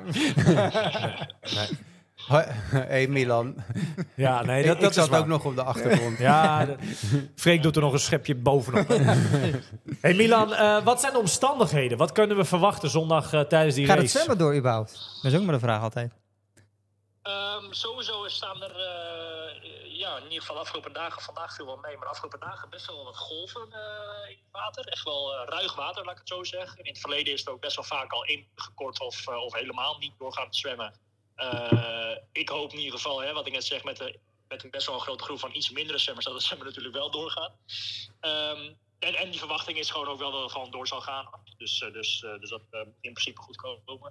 Hey Milan. Ja, nee, dat zat ook nog op de achtergrond. Freek doet er nog een schepje bovenop. Hey Milan, wat zijn de omstandigheden? Wat kunnen we verwachten zondag tijdens die race? Gaat het zwemmen door überhaupt? Dat is ook maar de vraag altijd. Sowieso staan er... in ieder geval de afgelopen dagen, vandaag viel wel mee, maar de afgelopen dagen best wel wat golven in het water. Echt wel ruig water, laat ik het zo zeggen. En in het verleden is het ook best wel vaak al ingekort of helemaal niet doorgaan te zwemmen. Ik hoop in ieder geval, wat ik net zeg, met een best wel een grote groep van iets mindere zwemmers, dat het zwemmen natuurlijk wel doorgaat. En die verwachting is gewoon ook wel dat het gewoon door zal gaan. Dus dat moet in principe goed komen.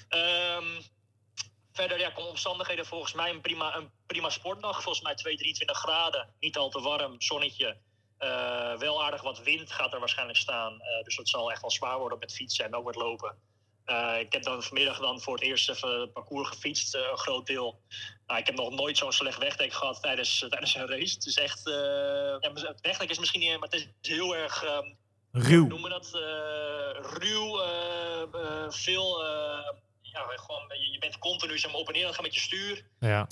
Verder, qua omstandigheden volgens mij een prima sportdag. Volgens mij 23 graden, niet al te warm, zonnetje. Wel aardig wat wind gaat er waarschijnlijk staan. Dus dat zal echt wel zwaar worden met fietsen en ook met lopen. Ik heb dan vanmiddag voor het eerst even het parcours gefietst, een groot deel. Ik heb nog nooit zo'n slecht wegdek gehad tijdens een race. Het is echt... het wegdek is misschien niet... Maar het is heel erg... ruw. Hoe noemen we dat? Ruw. Veel... gewoon, je bent continu op en neer aan het gaan met je stuur. Ja.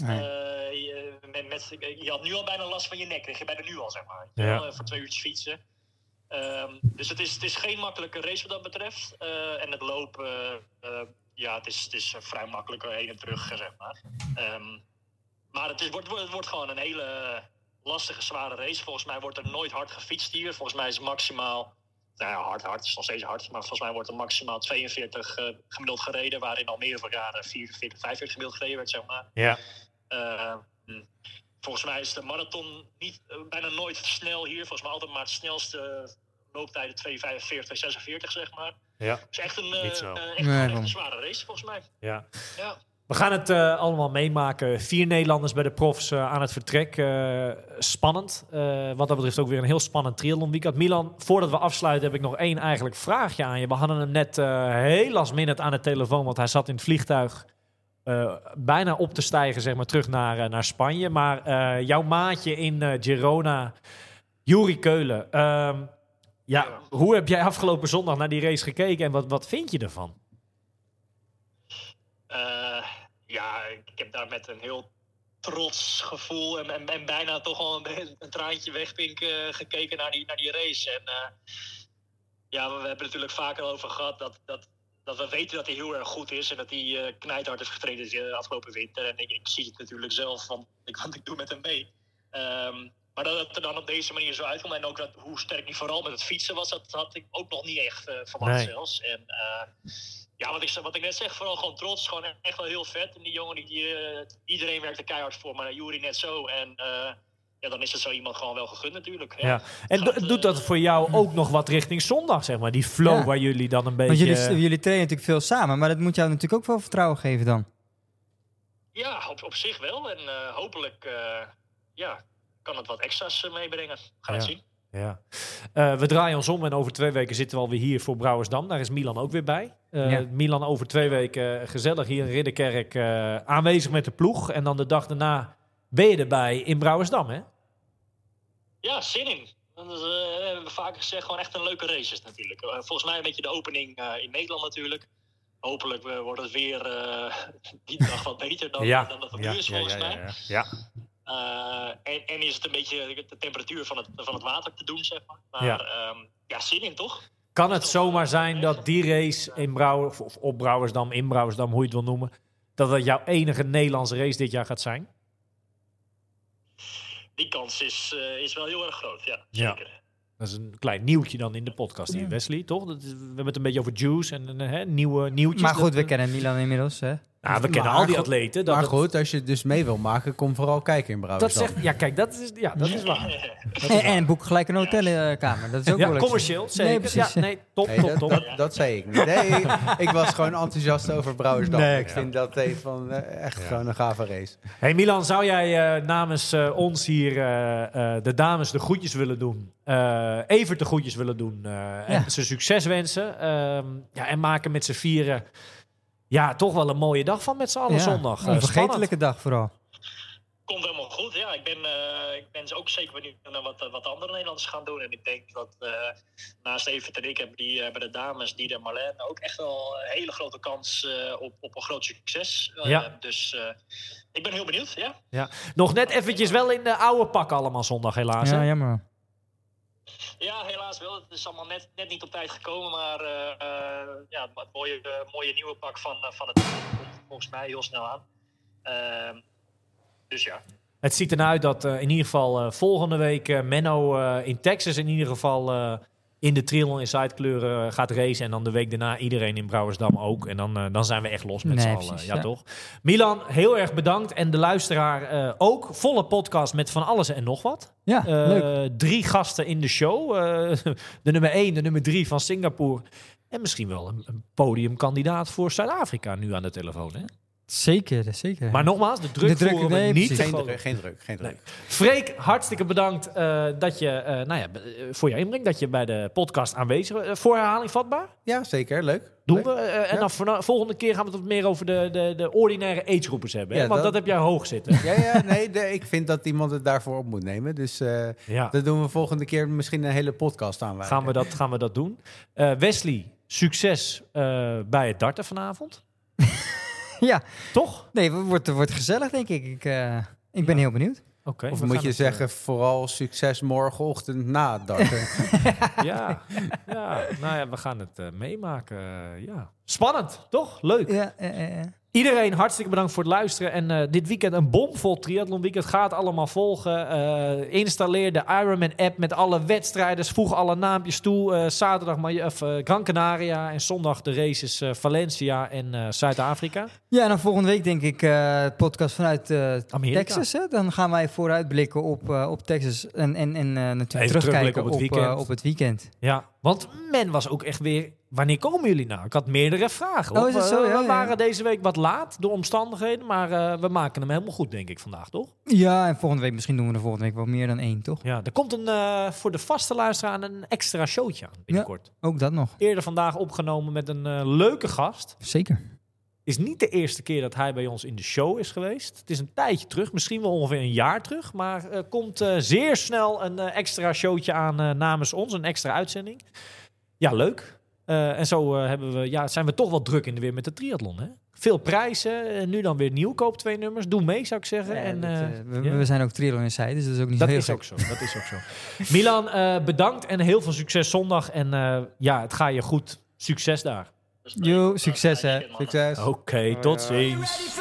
Je had nu al bijna last van je nek. Kreeg je bijna nu al, zeg maar. Ja. Voor 2 uurtjes fietsen. Dus het is geen makkelijke race wat dat betreft. En het lopen, het is vrij makkelijk heen en terug, zeg maar. Maar het wordt gewoon een hele lastige, zware race. Volgens mij wordt er nooit hard gefietst hier. Volgens mij is het maximaal... hard. Het is nog steeds hard. Maar volgens mij wordt er maximaal 42 gemiddeld gereden. Waarin al meer van jaren 44, 45 gemiddeld gereden werd, zeg maar. Ja. Volgens mij is de marathon bijna nooit snel hier. Volgens mij altijd maar het snelste looptijden 2:45, 46, zeg maar. Ja. Het is echt een zware race, volgens mij. Ja. Ja. We gaan het allemaal meemaken. 4 Nederlanders bij de profs aan het vertrek. Spannend. Wat dat betreft ook weer een heel spannend triathlon weekend. Milan, voordat we afsluiten heb ik nog 1 eigenlijk vraagje aan je. We hadden hem net heel last minute aan de telefoon, want hij zat in het vliegtuig bijna op te stijgen, zeg maar, terug naar Spanje. Maar jouw maatje in Girona, Juri Keulen. Hoe heb jij afgelopen zondag naar die race gekeken en wat vind je ervan? Ik heb daar met een heel trots gevoel en bijna toch al een traantje wegpinken gekeken naar die race. En we hebben natuurlijk vaker over gehad dat we weten dat hij heel erg goed is en dat hij knijthard heeft getraind de afgelopen winter. En ik zie het natuurlijk zelf, want ik doe met hem mee. Maar dat het er dan op deze manier zo uitkomt en ook hoe sterk hij vooral met het fietsen was, dat had ik ook nog niet echt verwacht zelfs. En wat ik net zeg, vooral gewoon trots, gewoon echt wel heel vet. En die jongen, iedereen werkt er keihard voor, maar Juri net zo. En dan is het zo iemand gewoon wel gegund natuurlijk. Ja. En doet dat voor jou ook nog wat richting zondag, zeg maar? Die flow waar jullie dan een beetje... Want jullie trainen natuurlijk veel samen, maar dat moet jou natuurlijk ook wel vertrouwen geven dan. Ja, op zich wel. En hopelijk kan het wat extra's meebrengen. Gaan het zien. Ja. We draaien ons om en over 2 weken zitten we alweer hier voor Brouwersdam. Daar is Milan ook weer bij. Milan over 2 weken gezellig hier in Ridderkerk aanwezig met de ploeg. En dan de dag daarna ben je erbij in Brouwersdam, hè? Ja, zin in. Dat hebben we vaker gezegd, gewoon echt een leuke race is natuurlijk. Volgens mij een beetje de opening in Nederland natuurlijk. Hopelijk wordt het weer die dag wat beter dan dat het nu is volgens mij. Ja. En is het een beetje de temperatuur van het water te doen, zeg maar. Maar zin in, toch? Kan het zomaar zijn dat die race op Brouwersdam, in Brouwersdam, hoe je het wil noemen, dat jouw enige Nederlandse race dit jaar gaat zijn? Die kans is wel heel erg groot, ja. Zeker. Dat is een klein nieuwtje dan in de podcast hier, Wesley, toch? We hebben het een beetje over juice en nieuwe nieuwtjes. Maar goed, we kennen Milan inmiddels, hè? Nou, we kennen al die atleten. Maar goed, als je het dus mee wil maken, kom vooral kijken in Brouwersdam. Dat is waar. En boek gelijk een hotelkamer. Dat is ook wel commercieel, zeker. Nee, precies. Top. Dat zei ik niet. Nee, ik was gewoon enthousiast over Brouwersdam. Ik vind dat echt gewoon een gave race. Hey Milan, zou jij namens ons hier de dames de groetjes willen doen? Evert de groetjes willen doen? En ze succes wensen? En maken met z'n vieren... Ja, toch wel een mooie dag van met z'n allen zondag. Een vergetelijke dag vooral. Komt helemaal goed, ja. Ik ben ook zeker benieuwd naar wat de andere Nederlanders gaan doen. En ik denk dat naast Evert en ik hebben bij de dames, Diede en Marlène, ook echt wel een hele grote kans op een groot succes. Dus ik ben heel benieuwd, ja. Nog net eventjes wel in de oude pak allemaal zondag helaas. Ja, jammer. Ja, helaas wel. Het is allemaal net niet op tijd gekomen. Maar het mooie nieuwe pak van het komt volgens mij heel snel aan. Dus ja. Het ziet ernaar uit dat in ieder geval volgende week Menno in Texas in ieder geval in de Triathlon Inside kleuren gaat racen. En dan de week daarna iedereen in Brouwersdam ook. En dan zijn we echt los met z'n allen. Precies, Ja, toch? Milan, heel erg bedankt. En de luisteraar ook. Volle podcast met van alles en nog wat. Ja, leuk. 3 gasten in de show. De nummer 1, de nummer 3 van Singapore. En misschien wel een podiumkandidaat voor Zuid-Afrika nu aan de telefoon. Hè? Zeker. Maar nogmaals, de druk voeren we niet. Geen druk. Nee. Freek, hartstikke bedankt dat je, voor je inbreng, dat je bij de podcast aanwezig bent. Voor herhaling vatbaar? Ja, zeker. Leuk. Doen we. En dan volgende keer gaan we het wat meer over de ordinaire agegroepers hebben. Hè? Ja, Want dat heb jij hoog zitten. Ik vind dat iemand het daarvoor op moet nemen. Dus dat doen we volgende keer misschien een hele podcast aan. Gaan we dat doen. Wesley, succes bij het darten vanavond. Ja. Toch? Nee, het wordt gezellig, denk ik. Ik ben heel benieuwd. Okay, of moet je zeggen, vooral succes morgenochtend na het darten? Ja, nou ja, we gaan het meemaken. Ja. Spannend, toch? Leuk. Ja. Iedereen hartstikke bedankt voor het luisteren. En dit weekend een bomvol triathlon weekend. Gaat allemaal volgen. Installeer de Ironman app met alle wedstrijders. Voeg alle naampjes toe. Zaterdag Gran Canaria. En zondag de races Valencia en Zuid-Afrika. Ja, en dan volgende week denk ik podcast vanuit Amerika. Texas. Hè? Dan gaan wij vooruitblikken op Texas. En natuurlijk terugkijken op het weekend. Ja, want men was ook echt weer... Wanneer komen jullie nou? Ik had meerdere vragen. Oh, is het zo? We waren deze week wat laat door omstandigheden, maar we maken hem helemaal goed, denk ik, vandaag, toch? Ja, en volgende week, misschien doen we er volgende week wel meer dan 1, toch? Ja, er komt voor de vaste luisteraar een extra showtje aan binnenkort. Ja, ook dat nog. Eerder vandaag opgenomen met een leuke gast. Zeker. Is niet de eerste keer dat hij bij ons in de show is geweest. Het is een tijdje terug, misschien wel ongeveer een jaar terug, maar er komt zeer snel een extra showtje aan namens ons, een extra uitzending. Ja, leuk. En zo zijn we toch wel druk in de weer met de triathlon. Hè? Veel prijzen. Nu dan weer nieuwkoop 2 nummers. Doe mee, zou ik zeggen. Ja, we zijn ook triathlon Inside, dus dat is ook niet zo heel gek. Dat is ook zo. Milan, bedankt en heel veel succes zondag. En het gaat je goed. Succes daar. Jo, succes hè. Succes. Oké, tot ziens.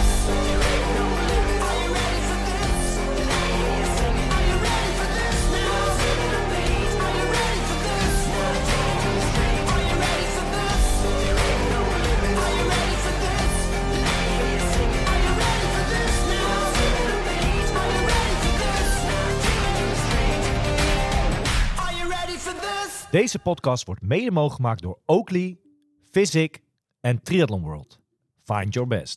Deze podcast wordt mede mogelijk gemaakt door Oakley, Physic en Triathlon World. Find your best.